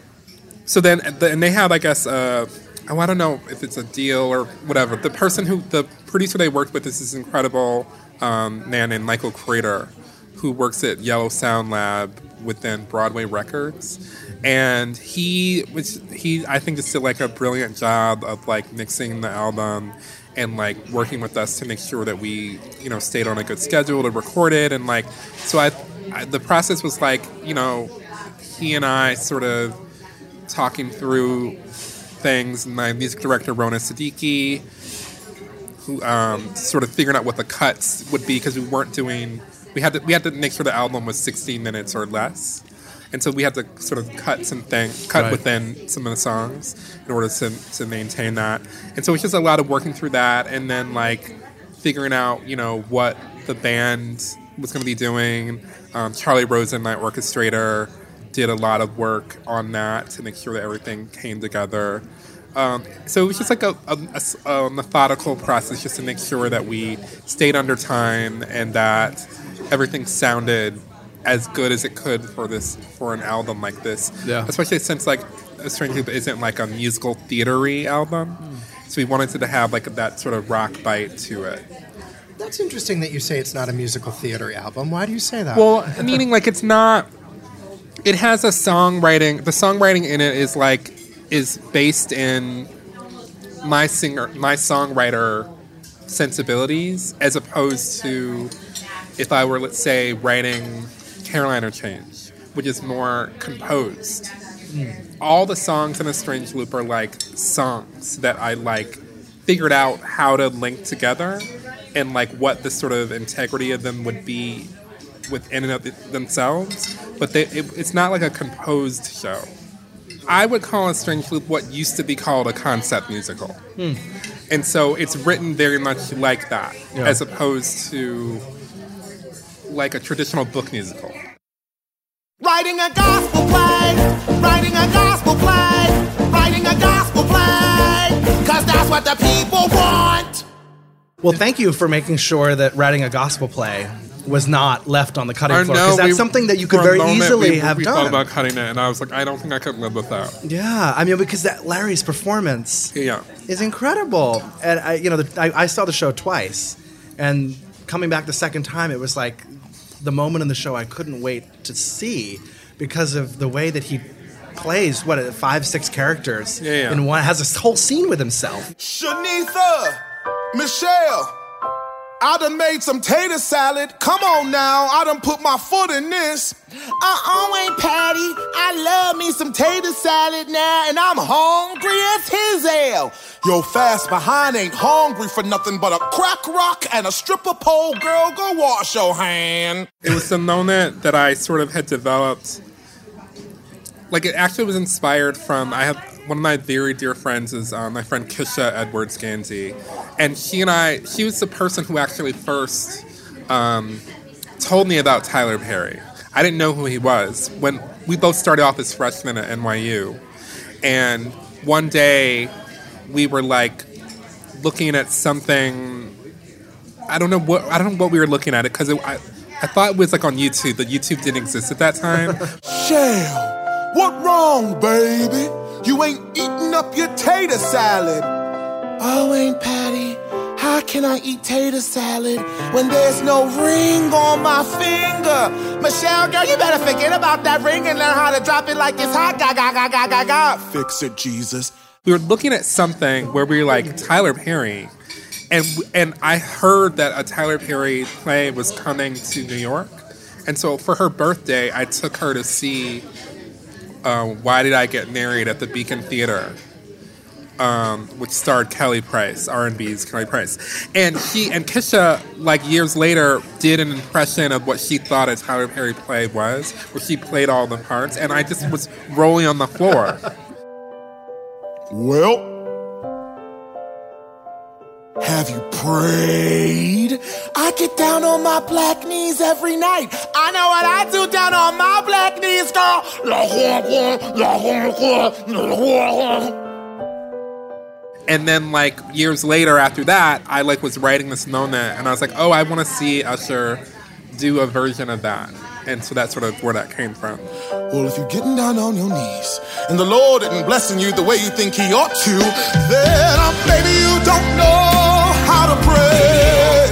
so then, and they have, I guess, uh, oh, I don't know if it's a deal or whatever. The person who, the producer they worked with is this incredible Um, man named Michael Crater, who works at Yellow Sound Lab within Broadway Records, and he was he I think just did like a brilliant job of like mixing the album and like working with us to make sure that we, you know, stayed on a good schedule to record it. And like so I, I the process was like, you know, he and I sort of talking through things. My music director Rona Siddiqui, who um, sort of figuring out what the cuts would be, because we weren't doing, we had to we had to make sure the album was sixteen minutes or less, and so we had to sort of cut some things, cut right. within some of the songs in order to to maintain that. And so it's just a lot of working through that, and then like figuring out, you know, what the band was going to be doing. Um, Charlie Rosen, my orchestrator, did a lot of work on that to make sure that everything came together. Um, so it was just like a, a, a methodical process just to make sure that we stayed under time and that everything sounded as good as it could for this for an album like this. Yeah. Especially since like A Strange Loop isn't like a musical theater-y album. Mm. So we wanted to have like that sort of rock bite to it. That's interesting that you say it's not a musical theater album. Why do you say that? Well, meaning like it's not, it has a songwriting, the songwriting in it is like, is based in my singer, my songwriter sensibilities, as opposed to if I were, let's say, writing Caroline or Change, which is more composed. Mm. All the songs in A Strange Loop are like songs that I like figured out how to link together and like what the sort of integrity of them would be within and of themselves, but they, it, it's not like a composed show. I would call A Strange Loop what used to be called a concept musical. Hmm. And so it's written very much like that, Yeah. as opposed to like a traditional book musical. Writing a gospel play, writing a gospel play, writing a gospel play, cause that's what the people want. Well, thank you for making sure that writing a gospel play was not left on the cutting I floor, know, because that's we- something that you could for a very moment, easily we, have we done. thought about cutting it, and I was like, I don't think I could live with that. Yeah, I mean, because that Larry's performance Yeah. is incredible, and I, you know, the, I, I saw the show twice, and coming back the second time, it was like the moment in the show I couldn't wait to see because of the way that he plays what five, six characters Yeah, yeah. in one, has this whole scene with himself. Shanitha, Michelle, I done made some tater salad. Come on now, I done put my foot in this. Uh-uh, Aunt Patty, I love me some tater salad now, and I'm hungry as his hell. Yo, fast behind ain't hungry for nothing but a crack rock and a stripper pole. Girl, go wash your hand. It was the moment that I sort of had developed. Like, it actually was inspired from, I have one of my very dear friends is um, my friend Kisha Edwards Gansey. And she and I, she was the person who actually first um, told me about Tyler Perry. I didn't know who he was. When we both started off as freshmen at N Y U. And one day, we were like looking at something. I don't know what I don't know what we were looking at it because I, I thought it was like on YouTube, but YouTube didn't exist at that time. Shell, what wrong, baby? You ain't eating up your tater salad. Oh, Aunt Patty, how can I eat tater salad when there's no ring on my finger? Michelle, girl, you better forget about that ring and learn how to drop it like it's hot. Ga ga ga ga ga ga. Fix it, Jesus. We were looking at something where we were like Tyler Perry, and and I heard that a Tyler Perry play was coming to New York, and so for her birthday, I took her to see uh, Why Did I Get Married at the Beacon Theater, um, which starred Kelly Price, R and B's Kelly Price, and she and Kisha, like years later, did an impression of what she thought a Tyler Perry play was, where she played all the parts, and I just was rolling on the floor. Well, have you prayed? I get down on my black knees every night. I know what I do down on my black knees, girl. And then, like, years later after that, I, like, was writing this moment, and I was like, oh, I want to see Usher do a version of that. And so that's sort of where that came from. Well, if you're getting down on your knees and the Lord isn't blessing you the way you think he ought to, then uh, maybe you don't know how to pray.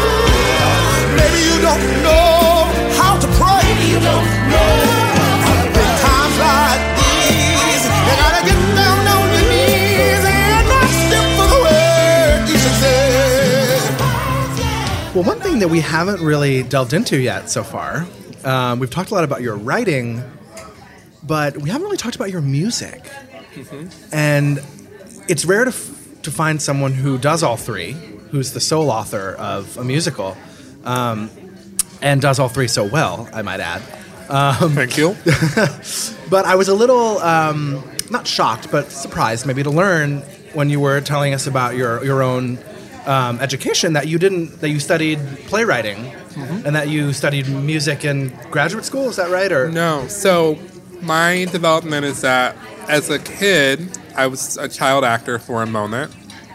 Maybe you don't know how to pray. Maybe you don't know. In times like these, you gotta get down on your knees and not step for the way you should say. Well, one thing that we haven't really delved into yet so far, um, we've talked a lot about your writing, but we haven't really talked about your music. Mm-hmm. And it's rare to f- to find someone who does all three, who's the sole author of a musical, um, and does all three so well, I might add. Um, Thank you. But I was a little, um, not shocked, but surprised maybe to learn when you were telling us about your, your own um, education that you didn't, that you studied playwriting, mm-hmm. and that you studied music in graduate school, is that right? Or no, so my development is that as a kid, I was a child actor for a moment.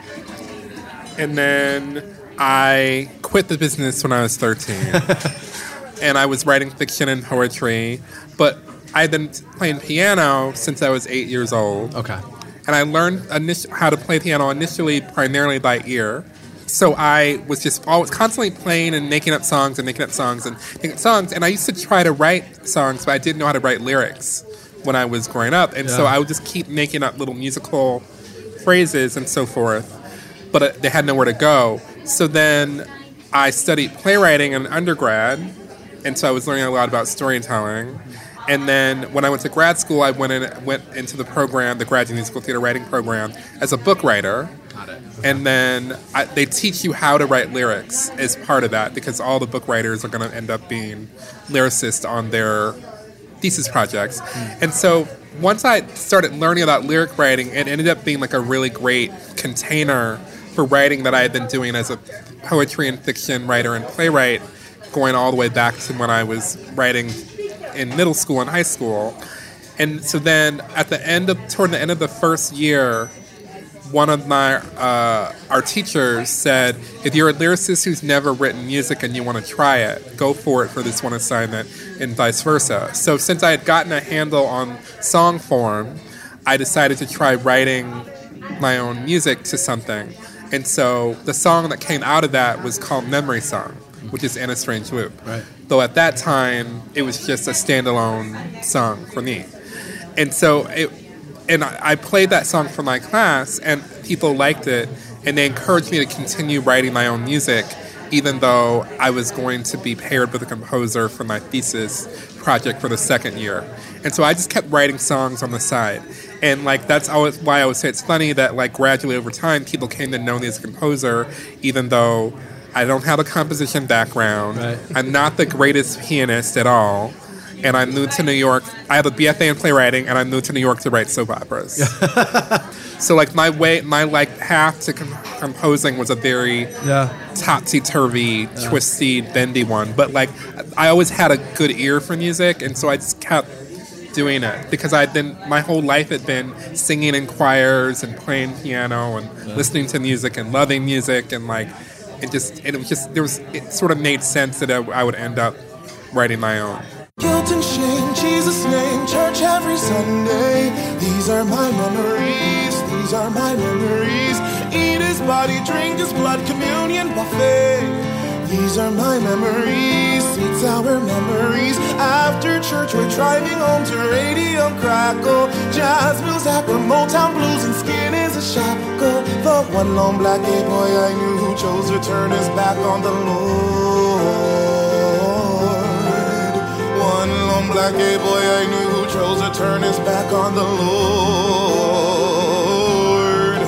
And then I quit the business when I was thirteen. And I was writing fiction and poetry. But I had been playing piano since I was eight years old. Okay. And I learned init- how to play piano initially primarily by ear. So I was just always constantly playing and making up songs and making up songs and making up songs. And I used to try to write songs, but I didn't know how to write lyrics when I was growing up. And yeah. so I would just keep making up little musical phrases and so forth. But uh, they had nowhere to go. So then I studied playwriting in undergrad. And so I was learning a lot about storytelling. And then when I went to grad school, I went in, went into the program, the Graduate Musical Theater Writing Program, as a book writer. Got it. And then I, they teach you how to write lyrics as part of that, because all the book writers are going to end up being lyricists on their thesis projects. Mm. And so once I started learning about lyric writing, it ended up being like a really great container for writing that I had been doing as a poetry and fiction writer and playwright, going all the way back to when I was writing in middle school and high school. And so then at the end of, toward the end of the first year, one of my, uh, our teachers said, if you're a lyricist who's never written music and you want to try it, go for it for this one assignment, and vice versa. So since I had gotten a handle on song form, I decided to try writing my own music to something. And so the song that came out of that was called Memory Song, which is In a Strange Loop. Right. Though at that time, it was just a standalone song for me. And so it, and I, I played that song for my class, and people liked it, and they encouraged me to continue writing my own music, even though I was going to be paired with a composer for my thesis project for the second year. And so I just kept writing songs on the side. And like that's always why I would say it's funny that like gradually over time people came to know me as a composer, even though I don't have a composition background. Right. I'm not the greatest pianist at all. And I moved to New York. I have a B F A in playwriting, and I moved to New York to write soap operas. So like my way, my like path to com- composing was a very yeah. topsy-turvy, yeah. twisty, bendy one. But like I always had a good ear for music, and so I just kept doing it because I'd been my whole life had been singing in choirs and playing piano and yeah. listening to music and loving music, and like it just and it was just there was it sort of made sense that I, I would end up writing my own. Guilt and shame, Jesus' name, church every Sunday. These are my memories, these are my memories. Eat his body, drink his blood, communion buffet. These are my memories, sweet sour memories. After church we're driving home to Radio Crackle. Jazz blues, Aqua, Motown blues, and skin is a shackle. The one lone black gay boy I knew who chose to turn his back on the Lord. One lone black gay boy I knew who chose to turn his back on the Lord.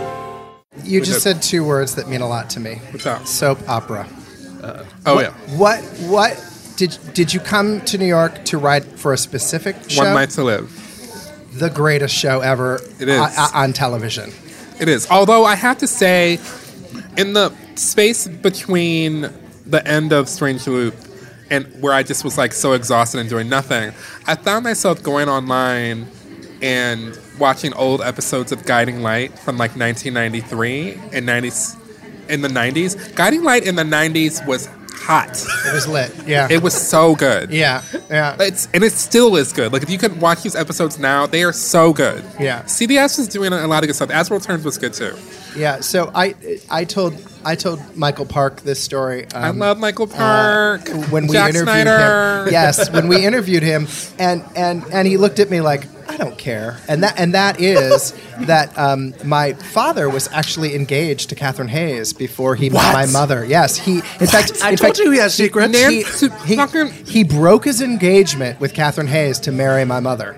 You just said two words that mean a lot to me. What's that? Soap opera. Uh, oh, what, yeah. What, what, did did you come to New York to write for a specific show? One Night to Live. The greatest show ever it is. On, on television. It is. Although I have to say, in the space between the end of Strange Loop and where I just was like so exhausted and doing nothing, I found myself going online and watching old episodes of Guiding Light from like nineteen ninety-three and nineties. In the nineties. Guiding Light in the nineties was hot. It was lit, yeah. It was so good. Yeah, yeah. It's and it still is good. Like, if you could watch these episodes now, they are so good. Yeah. C B S was doing a lot of good stuff. As World Turns was good, too. Yeah, so I I told I told Michael Park this story. Um, I love Michael Park. Uh, when we Jack interviewed Snyder. him. Yes, when we interviewed him, and, and, and he looked at me like, I don't care. And that and that is that um, my father was actually engaged to Catherine Hayes before he what? met my mother. Yes, he. In what? fact, I in told fact, you he has secrets. He, he, he, he broke his engagement with Catherine Hayes to marry my mother.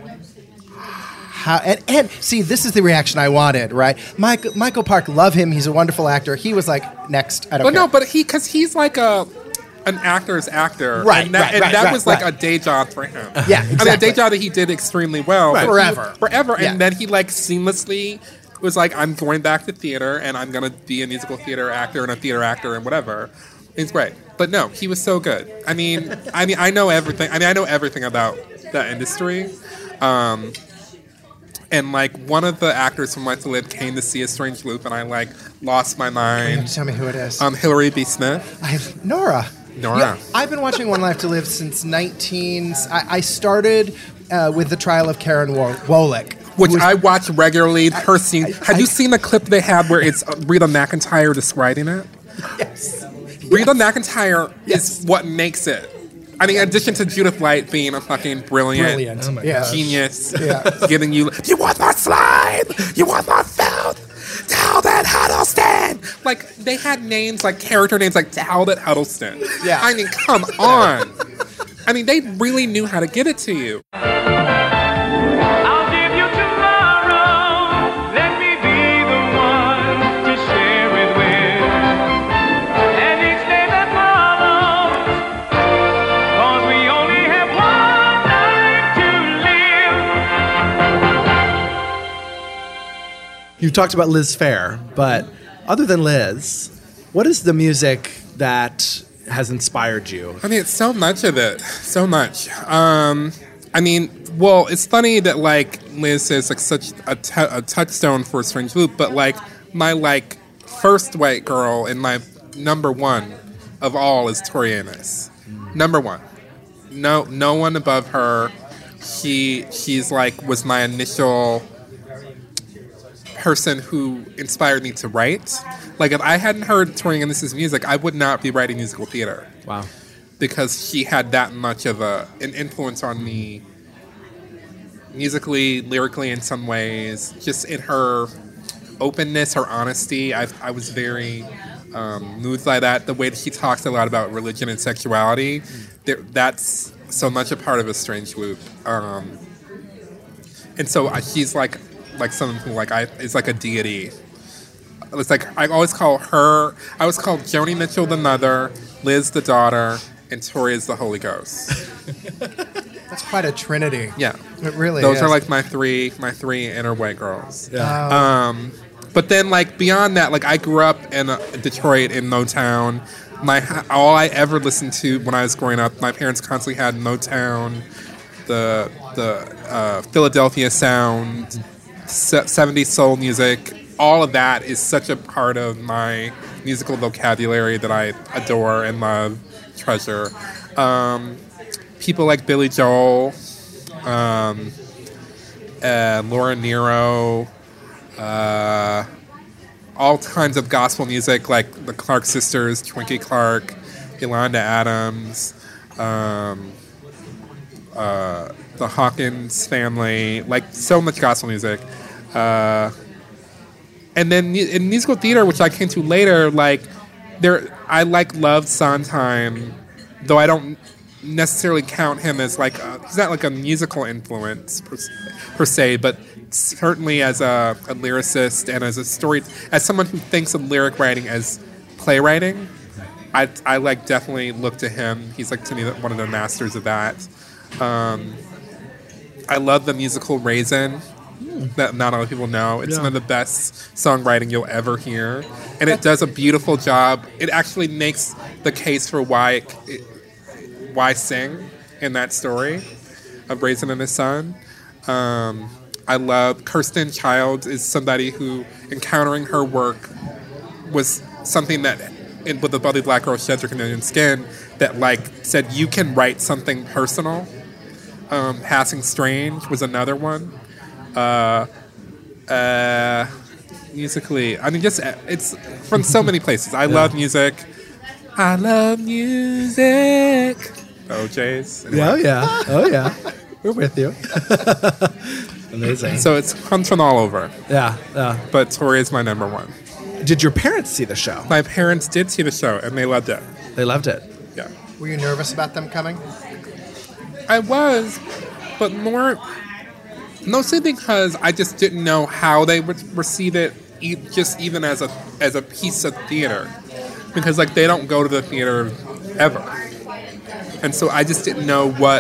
How, and, and see, this is the reaction I wanted, right? Michael, Michael Park, love him. He's a wonderful actor. He was like, next, I don't But care. no, but he, because he's like a an actor's actor. Right, And that, right, and right, that right, was like right. a day job for him. Yeah, I mean, a exactly. day job that he did extremely well. Right. but Forever. He, forever. Yeah. And then he like seamlessly was like, I'm going back to theater and I'm going to be a musical theater actor and a theater actor and whatever. He's great. But no, he was so good. I mean, I mean, I know everything. I mean, I know everything about that industry. Um, and like one of the actors from Life to Live came to see A Strange Loop, and I like lost my mind. You have to tell me who it is. Um, Hillary B. Smith. I Nora. Nora. Yeah, I've been watching One Life to Live since nineteen. I, I started uh, with the trial of Karen Wo- Wolick. Which was, I watch regularly. Her scene. I, Have I, you seen the clip they had where it's Rita McEntire describing it? Yes. Rita yes. McEntire yes. is what makes it. I mean, in addition to Judith Light being a fucking brilliant, brilliant. Oh my yeah. genius, Yeah. giving you, you want more slime? You want more filth? Talbot Huddleston! Like, they had names, like character names like Talbot Huddleston. Yeah. I mean, come on. I mean, they really knew how to give it to you. I'll give you tomorrow. Let me be the one to You talked about Liz Phair, but other than Liz, what is the music that has inspired you? I mean, it's so much of it. So much. Um, I mean, well, it's funny that, like, Liz is, like, such a, t- a touchstone for Strange Loop, but, like, my, like, first white girl and my number one of all is Tori Amos. Mm. Number one. No no one above her. She, she's, like, was my initial person who inspired me to write. Like, if I hadn't heard Tori Amos' music, I would not be writing musical theater. Wow. Because she had that much of a an influence on me musically, lyrically in some ways, just in her openness, her honesty. I, I was very um, moved by that. The way that she talks a lot about religion and sexuality, there, that's so much a part of A Strange Loop. Um, and so uh, she's like like someone who like I is like a deity. It's like I always call her. I always call Joni Mitchell the mother, Liz the daughter, and Tori is the Holy Ghost. That's quite a trinity. Yeah, it really. Those is. are like my three, my three inner white girls. Yeah. Um, but then like beyond that, like I grew up in uh, Detroit in Motown. My all I ever listened to when I was growing up, my parents constantly had Motown, the the uh, Philadelphia sound, seventies soul music. All of that is such a part of my musical vocabulary that I adore and love, treasure. Um, people like Billy Joel, um, uh, Laura Nyro, uh, all kinds of gospel music like the Clark Sisters, Twinkie Clark, Yolanda Adams, um, uh, the Hawkins family, like so much gospel music. Uh, And then in musical theater, which I came to later, like there, I like loved Sondheim, though I don't necessarily count him as like a, he's not like a musical influence per, per se, but certainly as a, a lyricist and as a story, as someone who thinks of lyric writing as playwriting, I I like definitely look to him. He's like to me one of the masters of that. Um, I love the musical Raisin. That not a lot of people know. It's Yeah. some of the best songwriting you'll ever hear. And it does a beautiful job. It actually makes the case for why it, it, why sing in that story of Raisin and his Son. Um, I love Kirsten Childs is somebody who, encountering her work, was something that, in, with the Buddy Black Girl Sheds Her Chameleon Skin, that like said you can write something personal. Um, Passing Strange was another one. Uh, uh, musically, I mean, just it's from so many places. I yeah. love music. I love music. O J's. Anyway. Oh yeah, oh yeah. We're with you. Amazing. So it comes from all over. Yeah, yeah. But Tori is my number one. Did your parents see the show? My parents did see the show, and they loved it. They loved it. Yeah. Were you nervous about them coming? I was, but more. Mostly because I just didn't know how they would receive it, e- just even as a as a piece of theater, because like they don't go to the theater ever, and so I just didn't know what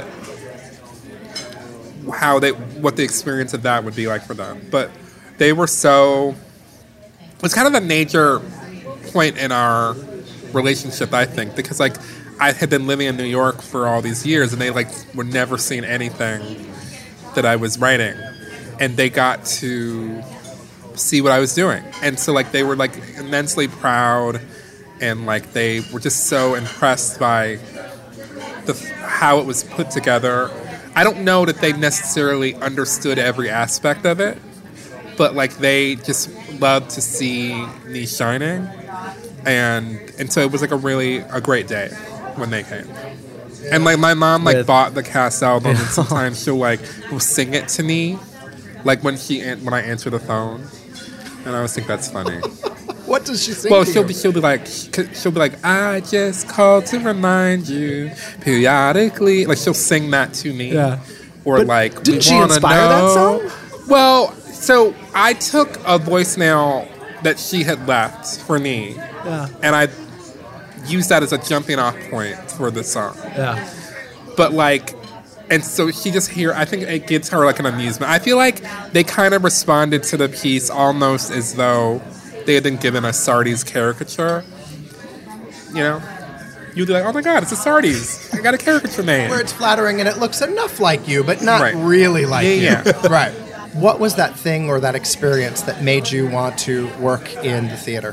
how they what the experience of that would be like for them. But they were so. It was kind of a major point in our relationship, I think, because like I had been living in New York for all these years, and they like were never seeing anything that I was writing, and they got to see what I was doing, and so like they were like immensely proud, and like they were just so impressed by the how it was put together. I don't know that they necessarily understood every aspect of it, but like they just loved to see me shining, and and so it was like a really a great day when they came. And like my mom like With, bought the cast album, yeah. and sometimes she'll like will sing it to me, like when she when I answer the phone, and I always think that's funny. What does she sing? Well, to she'll you? be she'll be like she'll be like I just called to remind you periodically. Like she'll sing that to me, yeah. Or but like did she inspire know. that song? Well, so I took a voicemail that she had left for me, yeah. and I. Use that as a jumping off point for the song. Yeah. But like And so she just hear, I think it gives her like an amusement. I feel like they kind of responded to the piece almost as though they had been given a Sardi's caricature. You know? You'd be like, oh my God, it's a Sardi's. I got a caricature made. Where it's flattering and it looks enough like you, but not Right. really like Yeah, you. yeah. Right. What was that thing or that experience that made you want to work in the theater?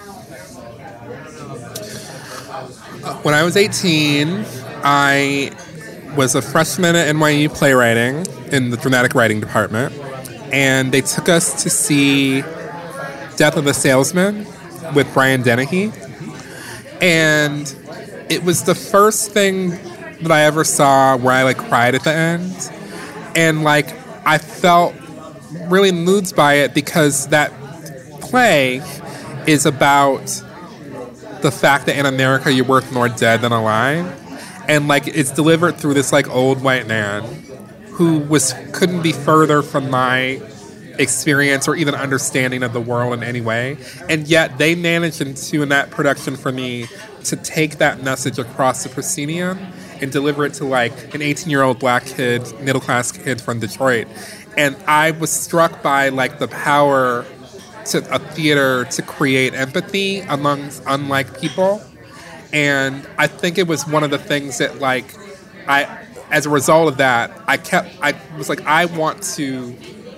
When I was eighteen, I was a freshman at N Y U playwriting in the dramatic writing department, and they took us to see Death of a Salesman with Brian Dennehy. And it was the first thing that I ever saw where I like cried at the end. And like I felt really moved by it because that play is about the fact that in America you're worth more dead than alive. And like it's delivered through this like old white man who was couldn't be further from my experience or even understanding of the world in any way. And yet they managed to, in that production for me, to take that message across the proscenium and deliver it to like an eighteen-year-old black kid, middle-class kid from Detroit. And I was struck by like the power to a theater to create empathy amongst unlike people. And I think it was one of the things that like I, as a result of that, I kept, I was like, I want to,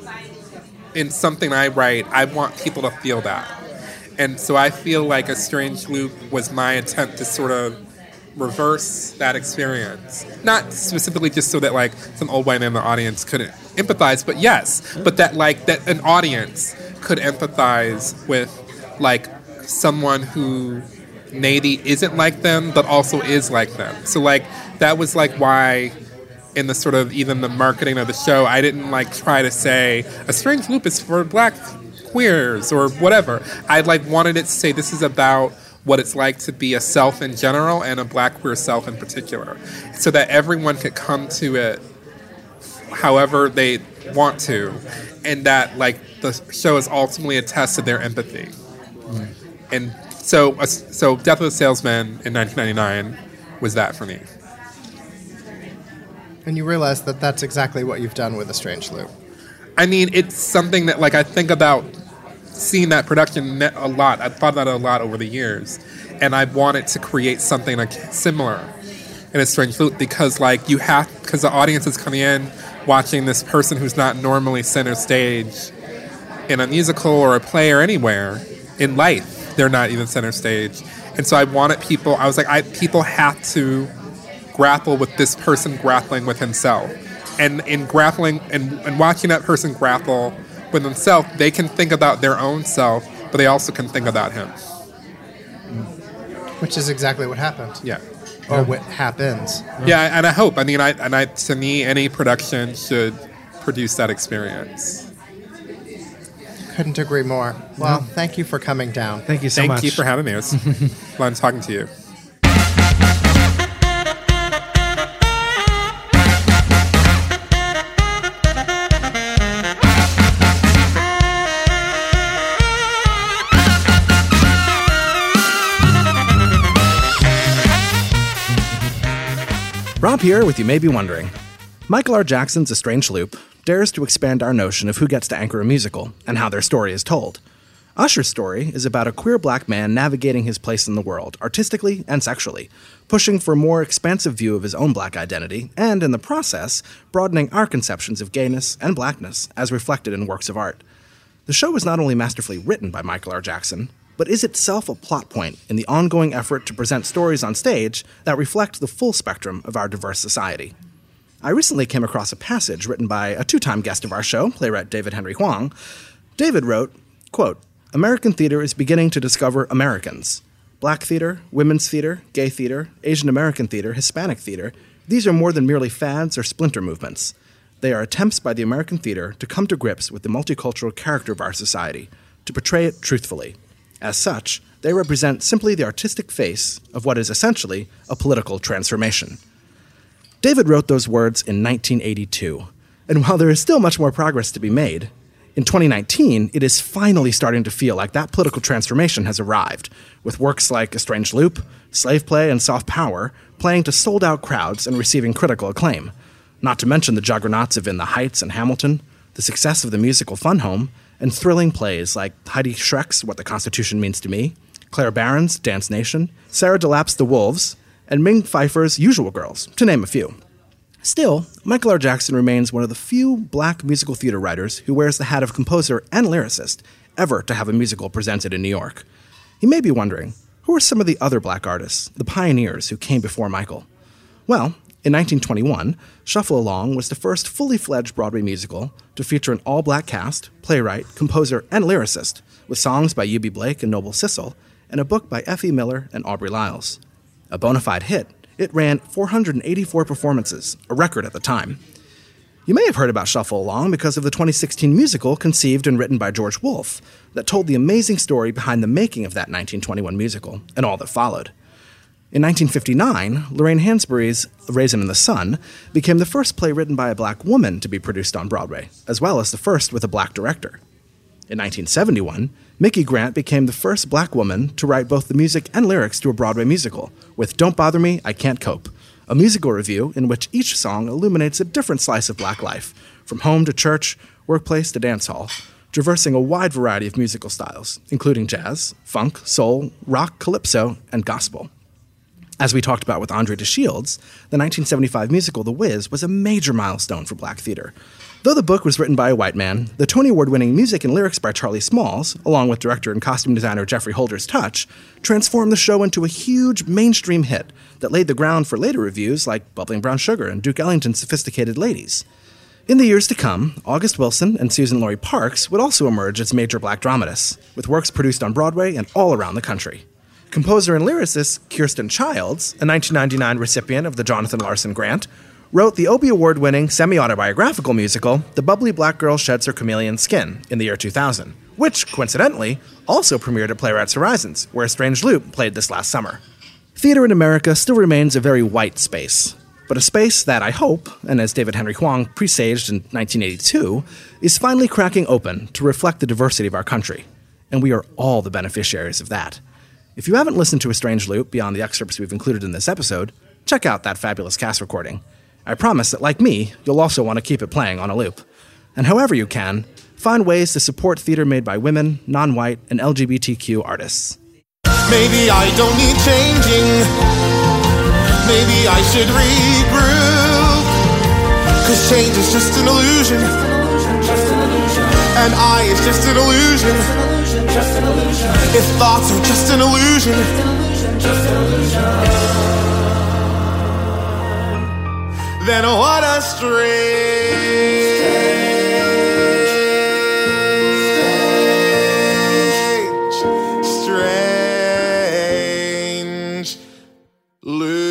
in something I write, I want people to feel that. And so I feel like A Strange Loop was my attempt to sort of reverse that experience. Not specifically just so that like some old white man in the audience couldn't empathize, but yes, but that like that an audience could empathize with like someone who maybe isn't like them, but also is like them. So like that was like why in the sort of even the marketing of the show, I didn't like try to say A Strange Loop is for black queers or whatever. I like wanted it to say this is about what it's like to be a self in general and a black queer self in particular, so that everyone could come to it however they want to, and that like the show is ultimately a test of their empathy. Mm. And so, uh, so Death of a Salesman in nineteen ninety-nine was that for me. And you realize that that's exactly what you've done with A Strange Loop. I mean, it's something that like I think about seeing that production a lot. I've thought about it a lot over the years, and I wanted to create something like similar in A Strange Loop because like you have, because the audience is coming in watching this person who's not normally center stage in a musical or a play or anywhere in life. They're not even center stage. And so I wanted people, I was like, I people have to grapple with this person grappling with himself. And in grappling and, and watching that person grapple with himself, they can think about their own self, but they also can think about him. Which is exactly what happened. Yeah. Or what happens. Yeah, and I hope. I mean, I and I to me, any production should produce that experience. Couldn't agree more. Well, yeah. Thank you for coming down. Thank you so Thank much. Thank you for having me. It was fun talking to you. Rob here with You May Be Wondering. Michael R. Jackson's A Strange Loop dares to expand our notion of who gets to anchor a musical and how their story is told. Usher's story is about a queer black man navigating his place in the world, artistically and sexually, pushing for a more expansive view of his own black identity, and in the process, broadening our conceptions of gayness and blackness as reflected in works of art. The show was not only masterfully written by Michael R. Jackson, but is itself a plot point in the ongoing effort to present stories on stage that reflect the full spectrum of our diverse society. I recently came across a passage written by a two-time guest of our show, playwright David Henry Hwang. David wrote, quote, "American theater is beginning to discover Americans. Black theater, women's theater, gay theater, Asian American theater, Hispanic theater, these are more than merely fads or splinter movements. They are attempts by the American theater to come to grips with the multicultural character of our society, to portray it truthfully. As such, they represent simply the artistic face of what is essentially a political transformation." David wrote those words in nineteen eighty-two, and while there is still much more progress to be made, in twenty nineteen, it is finally starting to feel like that political transformation has arrived, with works like A Strange Loop, Slave Play, and Soft Power playing to sold-out crowds and receiving critical acclaim. not to mention the juggernauts of In the Heights and Hamilton, the success of the musical Fun Home, and thrilling plays like Heidi Schreck's What the Constitution Means to Me, Claire Barron's Dance Nation, Sarah DeLapp's The Wolves, and Ming Pfeiffer's Usual Girls, to name a few. Still, Michael R. Jackson remains one of the few black musical theater writers who wears the hat of composer and lyricist ever to have a musical presented in New York. You may be wondering, who are some of the other black artists, the pioneers who came before Michael? Well, in nineteen twenty-one, Shuffle Along was the first fully-fledged Broadway musical to feature an all-black cast, playwright, composer, and lyricist, with songs by U B Blake and Noble Sissle, and a book by Effie Miller and Aubrey Lyles. A bona fide hit, it ran four hundred eighty-four performances, a record at the time. You may have heard about Shuffle Along because of the twenty sixteen musical conceived and written by George Wolfe that told the amazing story behind the making of that nineteen twenty-one musical and all that followed. In nineteen fifty-nine, Lorraine Hansberry's Raisin in the Sun became the first play written by a black woman to be produced on Broadway, as well as the first with a black director. In nineteen seventy-one, Mickey Grant became the first black woman to write both the music and lyrics to a Broadway musical, with Don't Bother Me, I Can't Cope, a musical review in which each song illuminates a different slice of black life, from home to church, workplace to dance hall, traversing a wide variety of musical styles, including jazz, funk, soul, rock, calypso, and gospel. As we talked about with Andre DeShields, the nineteen seventy-five musical The Wiz was a major milestone for black theater. Though the book was written by a white man, the Tony Award-winning music and lyrics by Charlie Smalls, along with director and costume designer Jeffrey Holder's touch, transformed the show into a huge mainstream hit that laid the ground for later reviews like Bubbling Brown Sugar and Duke Ellington's Sophisticated Ladies. In the years to come, August Wilson and Susan Laurie Parks would also emerge as major black dramatists, with works produced on Broadway and all around the country. Composer and lyricist Kirsten Childs, a nineteen ninety-nine recipient of the Jonathan Larson Grant, wrote the Obie Award-winning semi-autobiographical musical The Bubbly Black Girl Sheds Her Chameleon Skin in the year two thousand, which, coincidentally, also premiered at Playwrights Horizons, where Strange Loop played this last summer. Theater in America still remains a very white space, but a space that I hope, and as David Henry Hwang presaged in nineteen eighty-two, is finally cracking open to reflect the diversity of our country, and we are all the beneficiaries of that. If you haven't listened to A Strange Loop beyond the excerpts we've included in this episode, check out that fabulous cast recording. I promise that, like me, you'll also want to keep it playing on a loop. And however you can, find ways to support theater made by women, non-white, and L G B T Q artists. Maybe I don't need changing. Maybe I should regroup. Cause change is just an illusion. And I is just an illusion. If thoughts are just an illusion, then what a strange, strange, strange loop.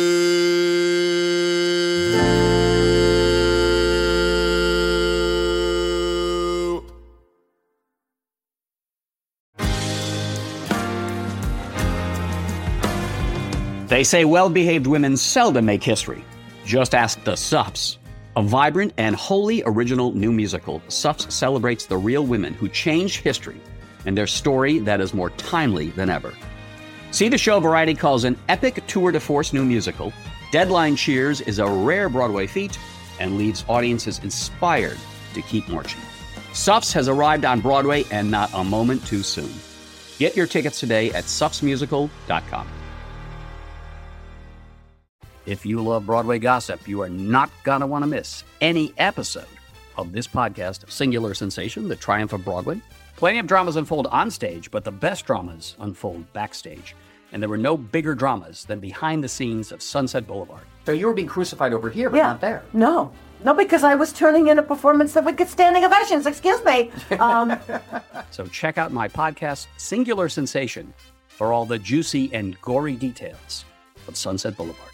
They say well-behaved women seldom make history. Just ask the Suffs. A vibrant and wholly original new musical, Suffs celebrates the real women who changed history and their story that is more timely than ever. See the show Variety calls an epic tour de force new musical. Deadline cheers is a rare Broadway feat and leaves audiences inspired to keep marching. Suffs has arrived on Broadway and not a moment too soon. Get your tickets today at suffs musical dot com. If you love Broadway gossip, you are not going to want to miss any episode of this podcast, Singular Sensation, The Triumph of Broadway. Plenty of dramas unfold on stage, but the best dramas unfold backstage. And there were no bigger dramas than behind the scenes of Sunset Boulevard. So you were being crucified over here, but yeah. not there. No. No, because I was turning in a performance that would get standing ovations. Excuse me. Um, so check out my podcast, Singular Sensation, for all the juicy and gory details of Sunset Boulevard.